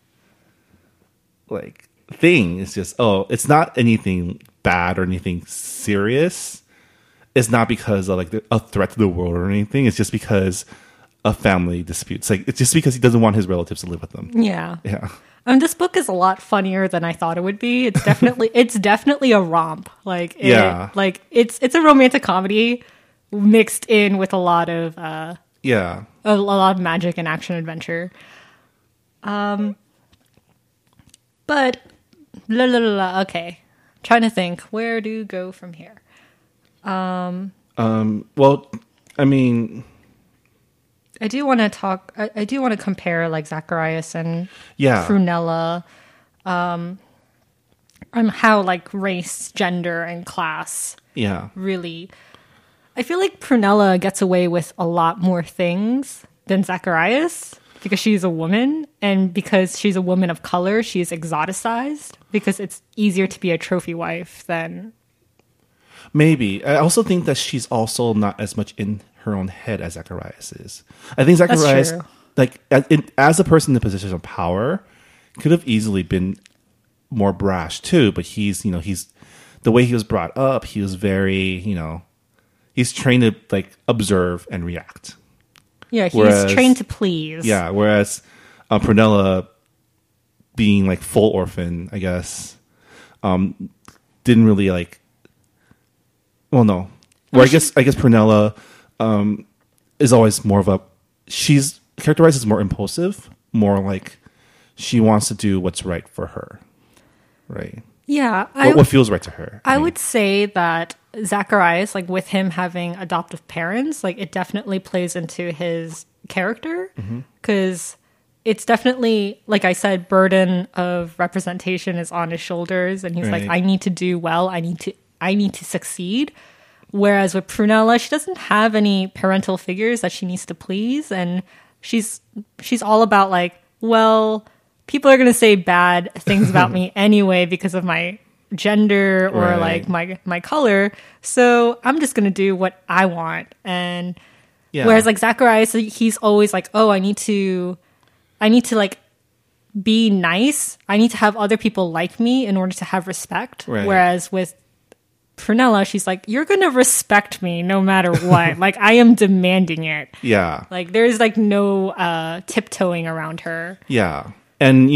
thing. It's just, it's not anything bad or anything serious. It's not because of like a threat to the world or anything. It's just because of family disputes. Like, it's just because he doesn't want his relatives to live with them. Yeah. Yeah. This book is a lot funnier than I thought it would be. It's definitely a romp. It's a romantic comedy mixed in with a lot of a lot of magic and action adventure. But okay, trying to think where to go from here. Well, I mean, I do want to compare like Zacharias and yeah. Prunella, on how like race, gender, and class. Yeah. Really, I feel like Prunella gets away with a lot more things than Zacharias because she's a woman, and because she's a woman of color, she's exoticized because it's easier to be a trophy wife than. Maybe. I also think that she's also not as much in her own head as Zacharias is. I think Zacharias, like, as a person in the position of power, could have easily been more brash too. But he's the way he was brought up. He was very, he's trained to like observe and react. Yeah, he's trained to please. Yeah, whereas Prunella, being like full orphan, I guess, didn't really like. Well, no. Where I guess Prunella is always more of she's characterized as more impulsive, more like she wants to do what's right for her, right? Yeah. What feels right to her. I would say that Zacharias, like with him having adoptive parents, like it definitely plays into his character because it's definitely, like I said, burden of representation is on his shoulders, and he's like, I need to do well. I need to succeed. Whereas with Prunella, she doesn't have any parental figures that she needs to please, and she's all about like, well, people are going to say bad things about me anyway because of my gender or like my color, so I'm just going to do what I want. And whereas like Zacharias, he's always like, oh, I need to like be nice. I need to have other people like me in order to have respect. Right. Whereas with Prunella, she's like, you're going to respect me no matter what. Like, I am demanding it. Yeah. Like, there's like no tiptoeing around her. Yeah. And,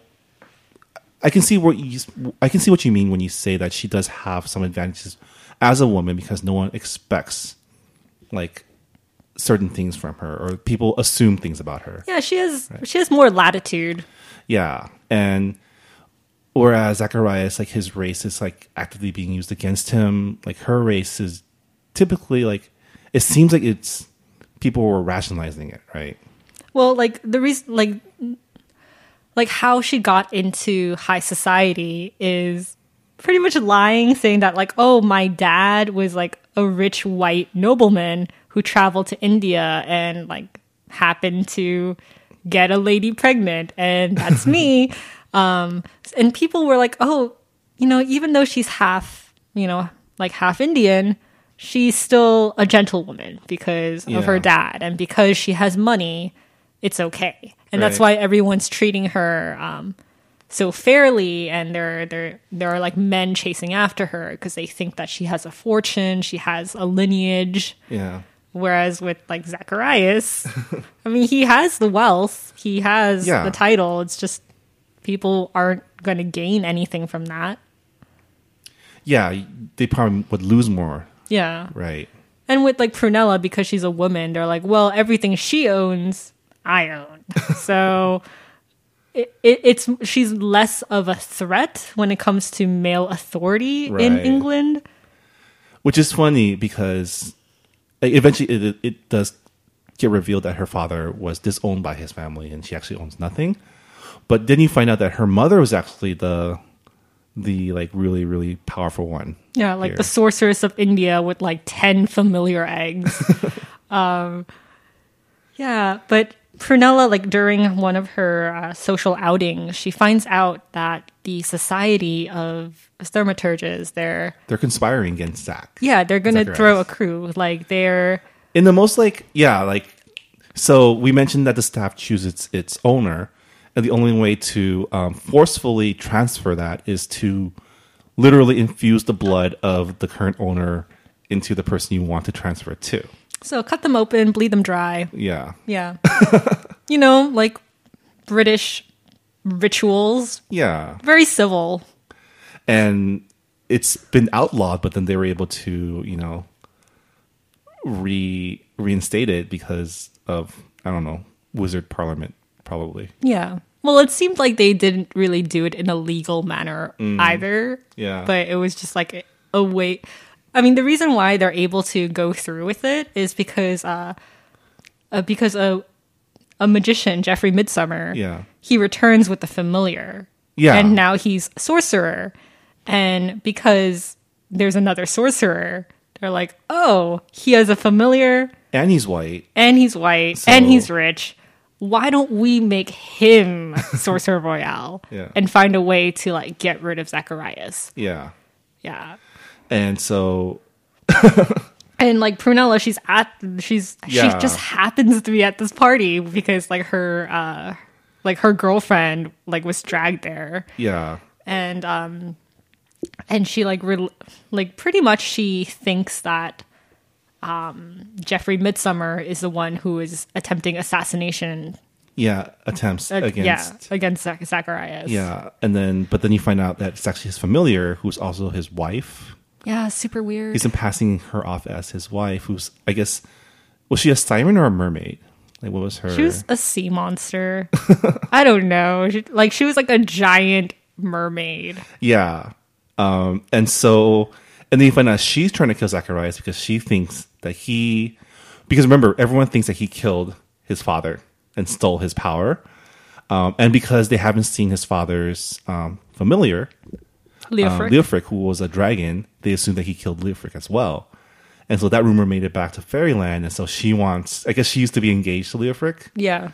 I can see what you mean when you say that she does have some advantages as a woman because no one expects like certain things from her, or people assume things about her. Yeah, she has more latitude. Yeah. And whereas Zacharias, like his race is like actively being used against him. Like her race is typically like, it seems like it's people were rationalizing it, right? Well, like the reason, like how she got into high society is pretty much lying, saying that like, oh, my dad was like a rich white nobleman who traveled to India and like happened to get a lady pregnant, and that's me. And people were like, oh, even though she's half, like half Indian, she's still a gentlewoman because of her dad, and because she has money, it's okay. And that's why everyone's treating her so fairly, and there are like men chasing after her because they think that she has a fortune, she has a lineage. Yeah. Whereas with like Zacharias, I mean, he has the wealth, he has the title. It's just people aren't going to gain anything from that. Yeah, they probably would lose more. Yeah. Right. And with like Prunella, because she's a woman, they're like, well, everything she owns, I own. So it's she's less of a threat when it comes to male authority in Right. England. Which is funny because eventually it does get revealed that her father was disowned by his family and she actually owns nothing. But then you find out that her mother was actually the like really, really powerful one. Yeah, like here. the sorceress of India with like 10 familiar eggs. Yeah, but Prunella, like during one of her social outings, she finds out that the Society of Thaumaturges, they're conspiring against Zach. yeah, they're gonna Zacharias. throw a crew. Like they're In the most so we mentioned that the staff chooses its owner, and the only way to forcefully transfer that is to literally infuse the blood of the current owner into the person you want to transfer it to. so cut them open, bleed them dry. Yeah. Yeah, you know, like British rituals, Yeah. very civil. And it's been outlawed, but then they were able to, reinstate it because of, I don't know, wizard parliament, probably. Yeah. Well, it seemed like they didn't really do it in a legal manner either. Yeah. But it was just like a way. I mean, the reason why they're able to go through with it is because a magician, Jeffrey Midsummer, Yeah. he returns with the familiar. Yeah. And now he's sorcerer. And because there's another sorcerer, they're like, oh, he has a familiar And he's white. and he's white So- and he's rich. Why don't we make him Sorcerer Royale Yeah. and find a way to like get rid of Zacharias? Yeah. Yeah. And so, And like Prunella, she Yeah. just happens to be at this party because like her girlfriend like was dragged there. yeah. And she like pretty much she thinks that Jeffrey Midsummer is the one who is attempting assassination Yeah. Attempts against. against Zacharias. Yeah. But then you find out that it's actually his familiar, who's also his wife. Yeah, super weird. He's been passing her off as his wife, who's, I guess, was she a siren or a mermaid? Like, what was her? She was a sea monster. I don't know. She was like a giant mermaid. Yeah. And then you find out she's trying to kill Zacharias because she thinks that because remember, everyone thinks that he killed his father and stole his power. And because they haven't seen his father's familiar, Leofric. Leofric, who was a dragon, they assume that he killed Leofric as well. And so that rumor made it back to Fairyland. And so I guess she used to be engaged to Leofric Yeah.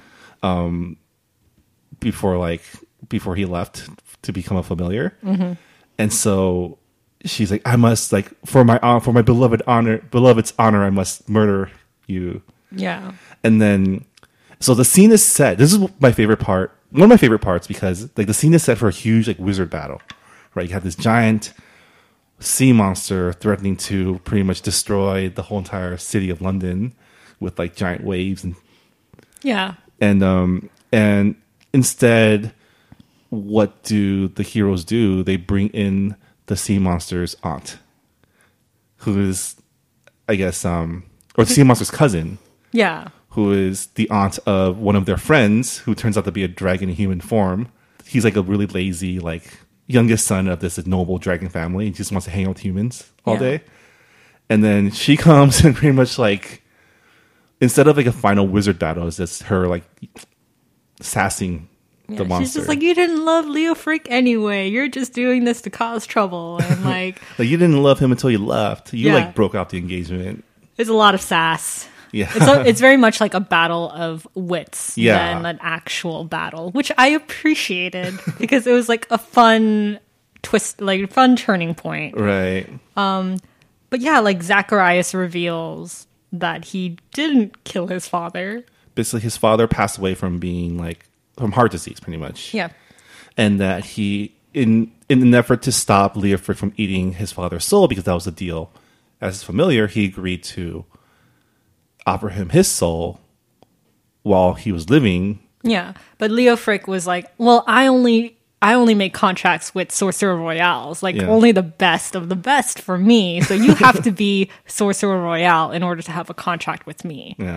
before he left to become a familiar. Mm-hmm. And so she's like, I must, like, for my beloved's honor, I must murder you. Yeah. And then, so the scene is set. This is my favorite part. One of my favorite parts because like the scene is set for a huge like wizard battle, right? You have this giant sea monster threatening to pretty much destroy the whole entire city of London with like giant waves Yeah. and instead, what do the heroes do? They bring in the sea monster's aunt, who is, I guess, or the sea monster's cousin, Yeah. who is the aunt of one of their friends, who turns out to be a dragon in human form. He's like a really lazy, like youngest son of this noble dragon family. He just wants to hang out with humans all Yeah. day. And then she comes and pretty much like, instead of like a final wizard battle, it's just her like sassing the monster. She's just like, you didn't love Leofric anyway. You're just doing this to cause trouble. And like, Like, you didn't love him until you left. You Yeah. like broke out the engagement. there's a lot of sass. Yeah. It's very much like a battle of wits Yeah. than an actual battle, which I appreciated because it was like a fun twist, like fun turning point. Right. But yeah, like Zacharias reveals that he didn't kill his father. Basically, his father passed away from from heart disease, pretty much. Yeah. And that he, in an effort to stop Leofric from eating his father's soul, because that was the deal, as his familiar, he agreed to offer him his soul while he was living. Yeah. But Leofric was like, well, I only make contracts with Sorcerer Royales, like Yeah. only the best of the best for me. So you have to be Sorcerer Royale in order to have a contract with me. Yeah.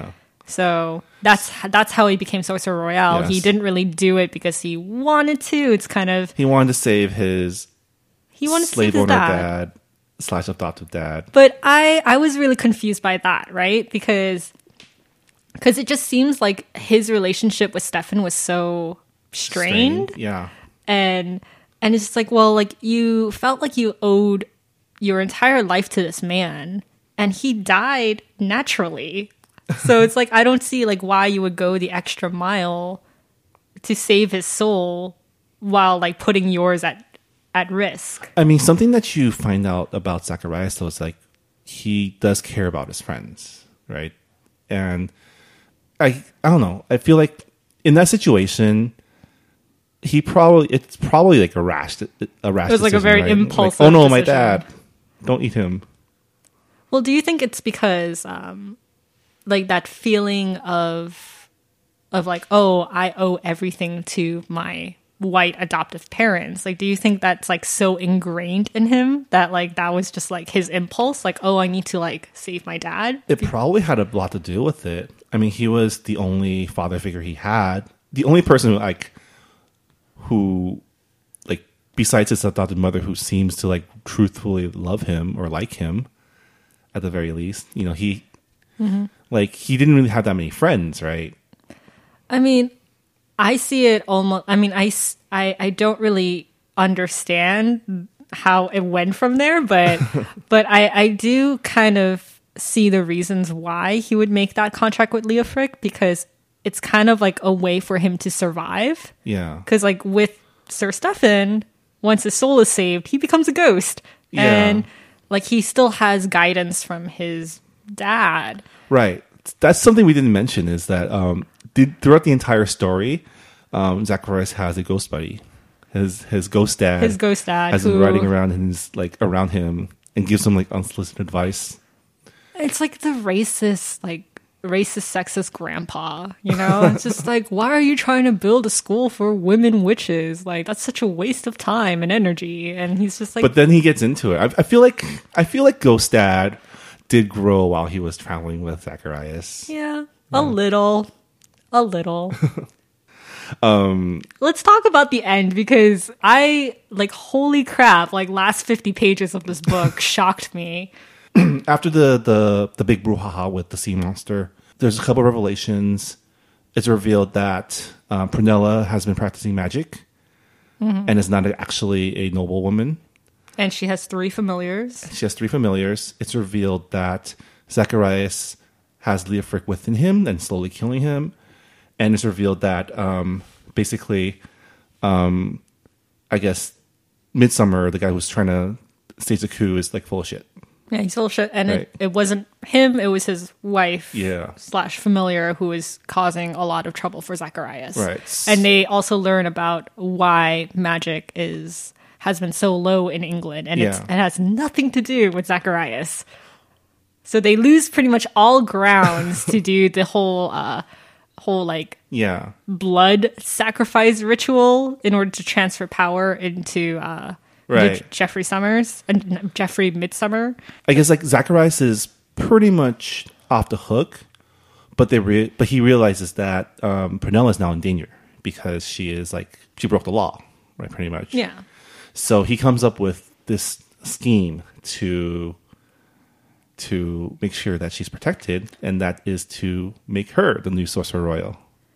So that's how he became Sorcerer Royale. Yes. He didn't really do it because he wanted to. It's kind of He wanted to save his slave owner dad / adoptive dad. But I was really confused by that, right? Because it just seems like his relationship with Stefan was so strained. Yeah. And it's just like, well, like you felt like you owed your entire life to this man and he died naturally. So it's like, I don't see like why you would go the extra mile to save his soul while like putting yours at risk. I mean, something that you find out about Zacharias though is like he does care about his friends, right? And I don't know. I feel like in that situation, it's probably like a rash. It was like a very right? impulsive. Like, oh no, decision. my dad! Don't eat him. Well, do you think it's because like that feeling of like, oh, I owe everything to my white adoptive parents? Like, do you think that's like so ingrained in him that like that was just like his impulse? Like, oh, I need to like save my dad. It probably had a lot to do with it. I mean, he was the only father figure he had. The only person who besides his adopted mother who seems to like truthfully love him or like him at the very least. You know, he he didn't really have that many friends, right? I mean, I see it almost. I mean, I don't really understand how it went from there, but I do kind of see the reasons why he would make that contract with Leofric, because it's kind of like a way for him to survive. Yeah. Because like with Sir Stefan, once his soul is saved, he becomes a ghost, and like he still has guidance from his dad. Right. That's something we didn't mention is that throughout the entire story, Zacharias has a ghost buddy. His ghost dad. His ghost dad has been riding around and is like around him and gives him like unsolicited advice. It's like the racist, sexist grandpa, you know? It's just like, why are you trying to build a school for women witches? Like, that's such a waste of time and energy. And he's just like... But then he gets into it. I feel like Ghost Dad did grow while he was traveling with Zacharias. Yeah, a little. Let's talk about the end, because I, like, holy crap, like, last 50 pages of this book shocked me. After the big brouhaha with the sea monster, there's a couple of revelations. It's revealed that Prunella has been practicing magic and is not actually a noble woman. And she has 3 familiars. It's revealed that Zacharias has Leofric within him and slowly killing him. And it's revealed that basically, I guess, Midsummer, the guy who's trying to stage the coup, is like full of shit. Yeah, he's full of shit. And it wasn't him, it was his wife / familiar who was causing a lot of trouble for Zacharias. Right. And they also learn about why magic has been so low in England, and it has nothing to do with Zacharias. So they lose pretty much all grounds to do the whole blood sacrifice ritual in order to transfer power into Jeffrey Summers and Jeffrey Midsummer. I guess like Zacharias is pretty much off the hook, but he realizes that Prunella is now in danger because she broke the law, right? Pretty much. Yeah. So he comes up with this scheme to make sure that she's protected, and that is to make her the new Sorcerer Royal.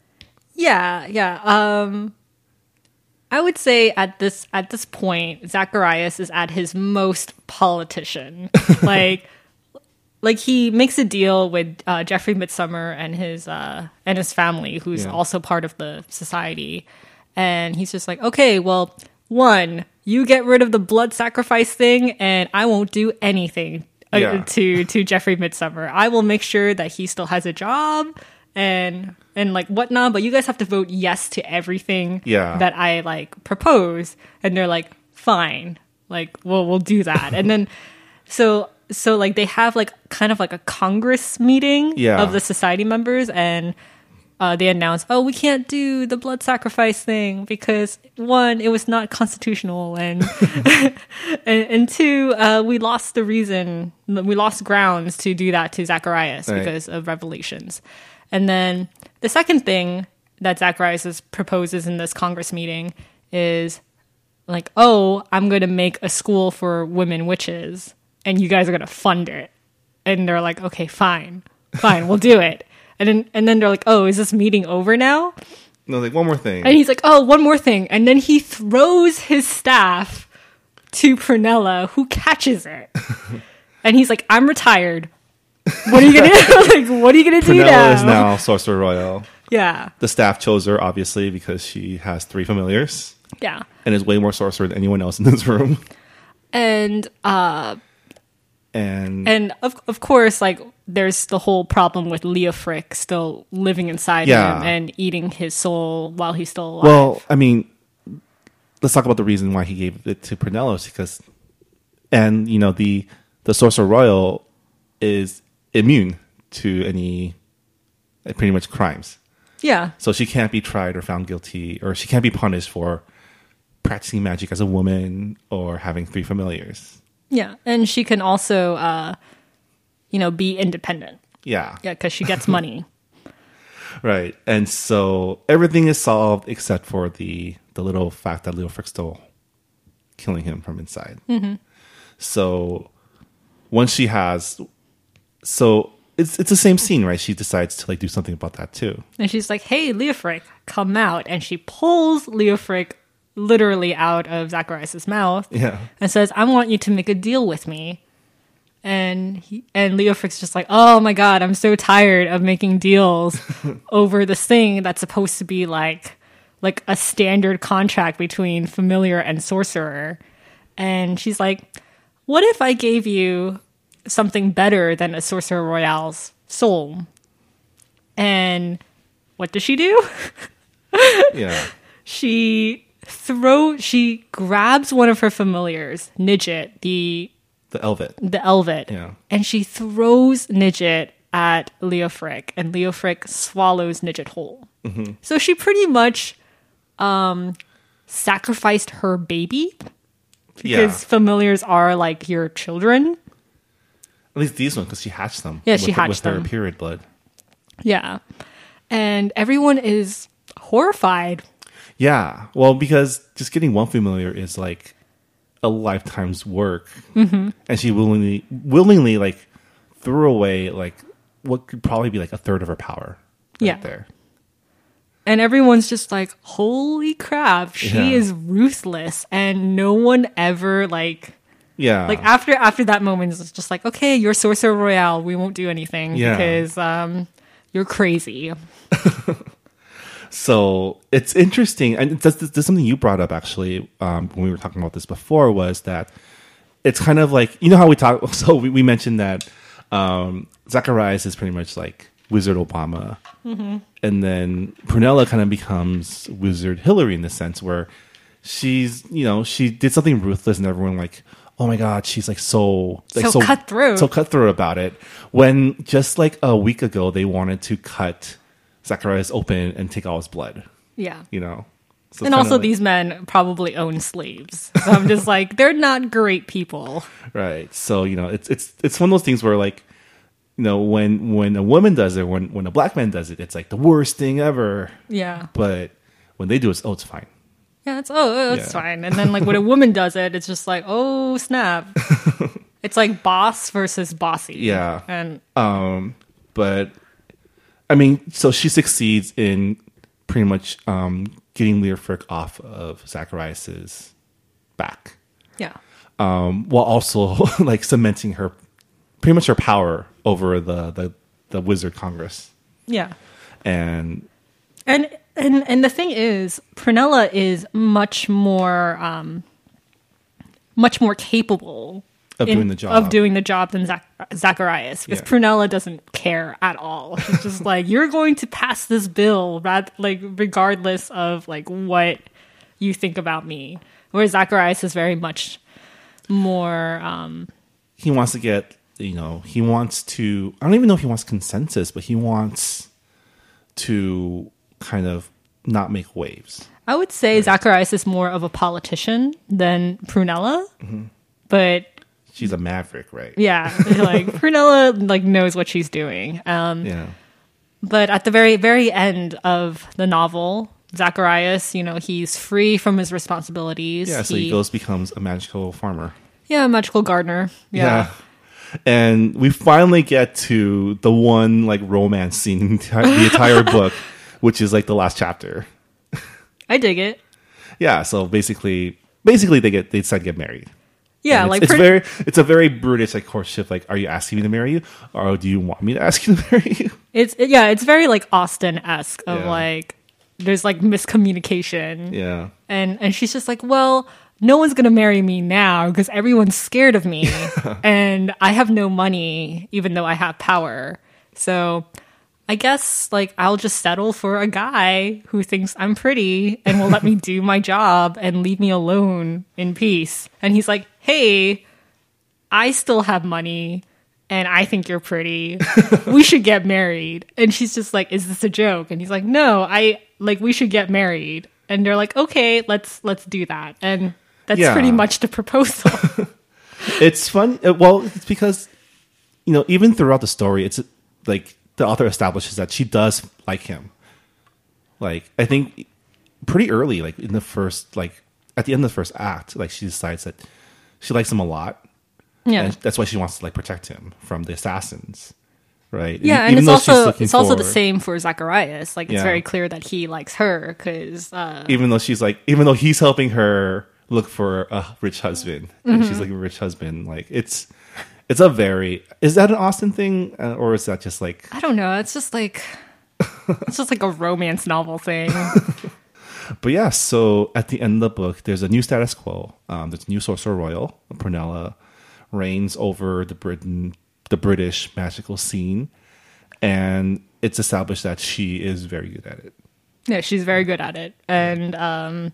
Yeah. I would say at this point, Zacharias is at his most politician. like he makes a deal with Jeffrey Midsummer and his family, who's also part of the society, and he's just like, okay, well, 1, you get rid of the blood sacrifice thing, and I won't do anything to Jeffrey Midsummer. I will make sure that he still has a job and like whatnot, but you guys have to vote yes to everything that I like propose. And they're like, fine, like we'll do that. And then so like they have like kind of like a Congress meeting of the society members, and they announce, we can't do the blood sacrifice thing because 1, it was not constitutional, and and 2, we lost grounds to do that to Zacharias because of revelations. And then the second thing that Zacharias proposes in this Congress meeting is like, oh, I'm going to make a school for women witches and you guys are going to fund it. And they're like, okay, fine, we'll do it. And then they're like, oh, is this meeting over now? No, like one more thing. And he's like, oh, one more thing. And then he throws his staff to Prunella, who catches it. And he's like, I'm retired. What are you gonna what are you gonna do now? Prunella is now Sorcerer Royal. Yeah. The staff chose her, obviously, because she has 3 familiars. Yeah. And is way more sorcerer than anyone else in this room. And of course, like, there's the whole problem with Leofric still living inside him and eating his soul while he's still alive. Well, I mean, let's talk about the reason why he gave it to Prunella, because, and, you know, the Sorcerer Royal is immune to any, pretty much, crimes. Yeah. So she can't be tried or found guilty, or she can't be punished for practicing magic as a woman or having 3 familiars. Yeah. And she can also, be independent. Yeah. Yeah, because she gets money. Right. And so everything is solved except for the little fact that Leofric's still killing him from inside. Mm-hmm. So once she has... So it's the same scene, right? She decides to, like, do something about that too. And she's like, hey, Leofric, come out. And she pulls Leofric literally out of Zacharias' mouth and says, I want you to make a deal with me. And Leofric's just like, oh my God, I'm so tired of making deals over this thing that's supposed to be like a standard contract between familiar and sorcerer. And she's like, what if I gave you something better than a Sorcerer Royale's soul? And what does she do? Yeah. She grabs one of her familiars, Nidget, the Elvet. Yeah. And she throws Nidget at Leofric, and Leofric swallows Nidget whole. Mm-hmm. So she pretty much sacrificed her baby, because familiars are like your children. At least these ones, because she hatched them. Yeah, she hatched them. With her period blood. Yeah. And everyone is horrified. Yeah. Well, because just getting one familiar is like a lifetime's work. Mm-hmm. And she willingly like threw away like what could probably be like a third of her power right there. And everyone's just like, holy crap, she is ruthless. And no one ever like after that moment, it's just like, okay, you're Sorcerer Royale, we won't do anything because you're crazy. So it's interesting, and there's something you brought up actually when we were talking about this before, was that it's kind of like, you know how we talk. So we mentioned that Zacharias is pretty much like Wizard Obama, mm-hmm. and then Prunella kind of becomes Wizard Hillary in the sense where she did something ruthless, and everyone like, oh my God, she's like so cutthroat about it. When just like a week ago they wanted to cut Zacharias open and take all his blood. Yeah. You know? So and also these men probably own slaves. So I'm just like, they're not great people. Right. So, it's one of those things where like, when a woman does it, when a black man does it, it's like the worst thing ever. Yeah. But when they do it, it's fine. Yeah, it's fine. And then like when a woman does it, it's just like, oh snap. It's like boss versus bossy. Yeah. And but I mean, so she succeeds in pretty much getting Leofric off of Zacharias's back. Yeah. While also like cementing her pretty much her power over the Wizard Congress. Yeah. And the thing is, Prunella is much more capable of doing the job than Zacharias, because Prunella doesn't care at all. She's just like, you're going to pass this bill, regardless of like what you think about me. Whereas Zacharias is very much more. He wants to get, he wants to. I don't even know if he wants consensus, but he wants to kind of not make waves. I would say Zacharias is more of a politician than Prunella, mm-hmm. but she's a maverick, right? Yeah, like Prunella like knows what she's doing. Yeah. But at the very, very end of the novel, Zacharias, he's free from his responsibilities. Yeah, so he becomes a magical farmer. Yeah, a magical gardener. Yeah. And we finally get to the one like romance scene in the entire book, which is like the last chapter. I dig it. Yeah, so basically they decide to get married. Yeah, it's a very British like courtship. Like, are you asking me to marry you, or do you want me to ask you to marry you? It's very like Austen-esque of like there's like miscommunication. Yeah, and she's just like, well, no one's gonna marry me now because everyone's scared of me, and I have no money even though I have power. So I guess like I'll just settle for a guy who thinks I'm pretty and will let me do my job and leave me alone in peace. And he's like, hey, I still have money and I think you're pretty. We should get married. And she's just like, is this a joke? And he's like, no, we should get married. And they're like, okay, let's do that. And that's pretty much the proposal. It's fun. Well, it's because, even throughout the story, it's like, the author establishes that she does like him. Like, I think pretty early, like in the first, like at the end of the first act, like she decides that she likes him a lot. Yeah. And that's why she wants to like protect him from the assassins. Right. Yeah. And it's also the same for Zacharias. Like, it's very clear that he likes her because, even though he's helping her look for a rich husband and she's like a rich husband, like is that an Austen thing, or is that just like, I don't know. It's just like a romance novel thing. But yeah, so at the end of the book, there's a new status quo. There's a new Sorcerer Royal. Prunella reigns over the British magical scene, and it's established that she is very good at it. Yeah, she's very good at it, and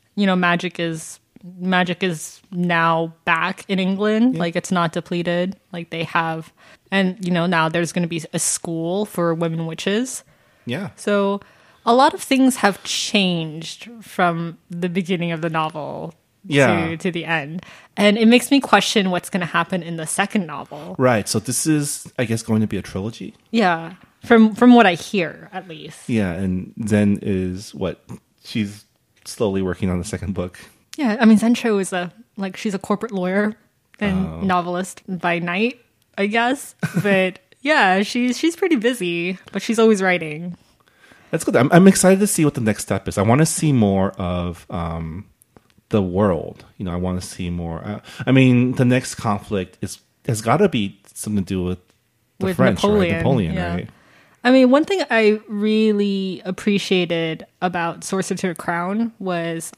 magic is now back in England. Like, it's not depleted. Like, they have, and now there's going to be a school for women witches. Yeah. So a lot of things have changed from the beginning of the novel to the end. And it makes me question what's going to happen in the second novel. Right. So this is, I guess, going to be a trilogy. Yeah. From what I hear, at least. Yeah. And Zen is she's slowly working on the second book. Yeah, I mean, Zencho is she's a corporate lawyer and novelist by night, I guess. But yeah, she's pretty busy, but she's always writing. That's good. I'm excited to see what the next step is. I want to see more of the world. I want to see more. The next conflict has got to be something to do with the French, Napoleon. Right? Napoleon, yeah. Right? I mean, one thing I really appreciated about Sorcerer to the Crown was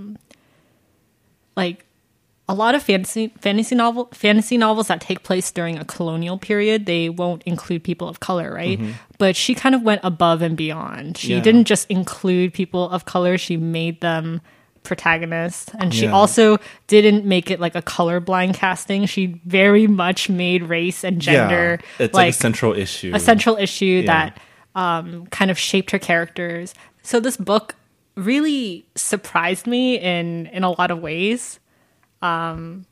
like a lot of fantasy novels that take place during a colonial period, they won't include people of color, right? Mm-hmm. But she kind of went above and beyond. She didn't just include people of color, she made them protagonists. And she also didn't make it like a colorblind casting. She very much made race and gender it's like a central issue. A central issue that kind of shaped her characters. So this book really surprised me in a lot of ways. And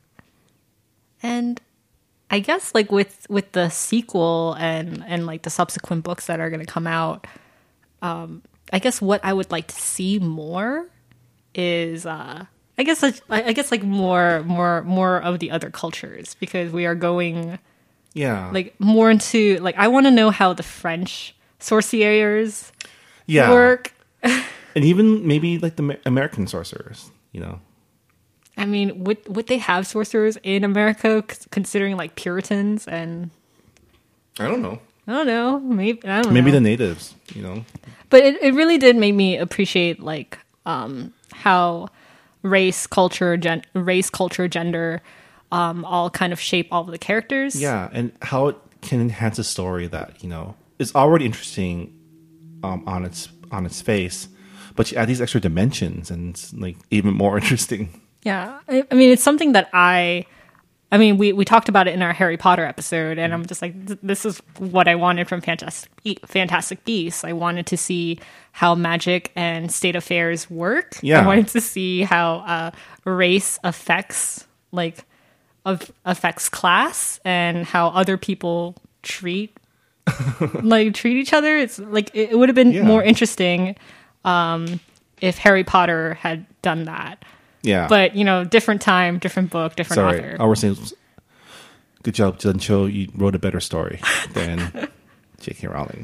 I guess like with the sequel and like the subsequent books that are going to come out, I guess what I would like to see more is I guess like more of the other cultures, because we are going like more into like, I want to know how the French sorciers work. And even maybe like the American sorcerers, I mean, would they have sorcerers in America, considering like Puritans and? I don't know. Maybe I don't know. Maybe the natives, But it really did make me appreciate like how race, culture, gender, all kind of shape all of the characters. Yeah, and how it can enhance a story that is already interesting on its face. But you add these extra dimensions, and it's like even more interesting. Yeah, I mean, it's something that we talked about it in our Harry Potter episode, and I'm just like, this is what I wanted from Fantastic Beasts. I wanted to see how magic and state affairs work. Yeah. I wanted to see how race affects class, and how other people treat like treat each other. It's like it would have been more interesting if Harry Potter had done that. Yeah. But, different time, different book, different author. All we're saying is, good job, Juncho. You wrote a better story than J.K. Rowling.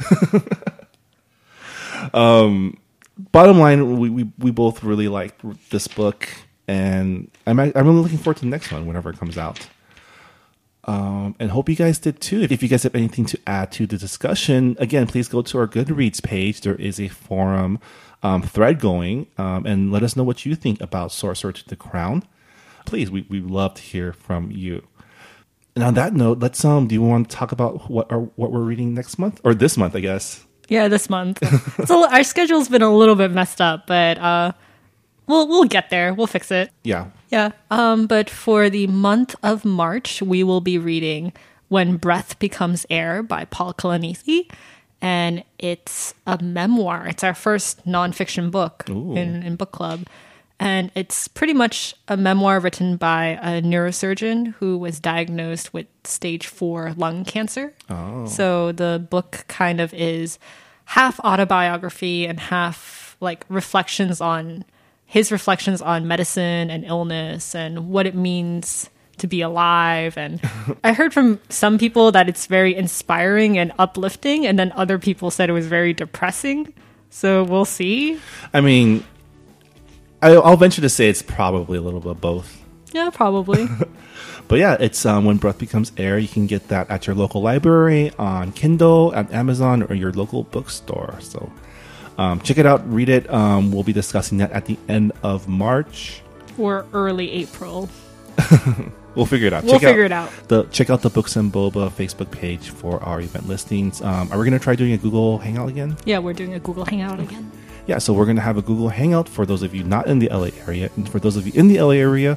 Bottom line, we both really liked this book, and I'm really looking forward to the next one whenever it comes out. And hope you guys did too. If you guys have anything to add to the discussion, again, please go to our Goodreads page. There is a forum thread going, and let us know what you think about Sorcerer to the Crown. Please, we love to hear from you. And on that note, let's do you want to talk about what we're reading next month, or this month, I guess? Yeah, this month. So our schedule's been a little bit messed up, but we'll get there. We'll fix it. Yeah. Yeah. But for the month of March, we will be reading When Breath Becomes Air by Paul Kalanithi. And it's a memoir. It's our first nonfiction book in book club. And it's pretty much a memoir written by a neurosurgeon who was diagnosed with stage 4 lung cancer. Oh. So the book kind of is half autobiography and half like reflections on medicine and illness and what it means to be alive. And I heard from some people that it's very inspiring and uplifting, and then other people said it was very depressing. So we'll see. I mean, I'll venture to say it's probably a little bit of both. Yeah, probably. But yeah, it's When Breath Becomes Air. You can get that at your local library, on Kindle, at Amazon, or your local bookstore. So check it out, read it. We'll be discussing that at the end of March. Or early April. We'll figure it out. Check out the Books and Boba Facebook page for our event listings. Are we going to try doing a Google Hangout again? Yeah, we're doing a Google Hangout again. Yeah, so we're going to have a Google Hangout for those of you not in the LA area. And for those of you in the LA area,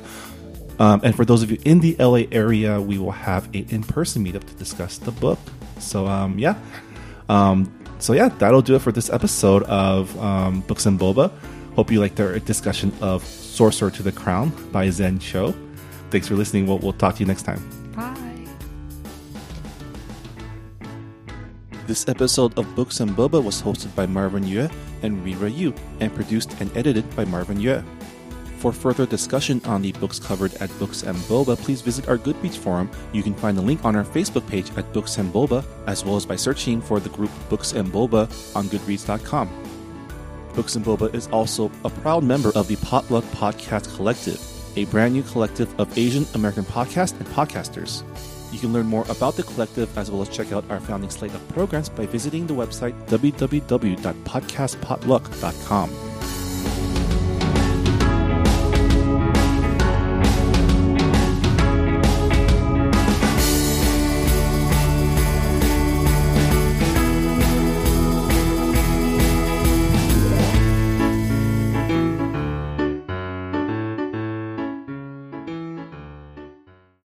we will have an in-person meetup to discuss the book. So, that'll do it for this episode of Books and Boba. Hope you liked our discussion of Sorcerer to the Crown by Zen Cho. Thanks for listening. We'll talk to you next time. Bye. This episode of Books and Boba was hosted by Marvin Yue and Rira Yu and produced and edited by Marvin Yue. For further discussion on the books covered at Books and Boba, please visit our Goodreads forum. You can find the link on our Facebook page at Books and Boba, as well as by searching for the group Books and Boba on Goodreads.com. Books and Boba is also a proud member of the Potluck Podcast Collective, a brand new collective of Asian American podcasts and podcasters. You can learn more about the collective as well as check out our founding slate of programs by visiting the website www.podcastpotluck.com.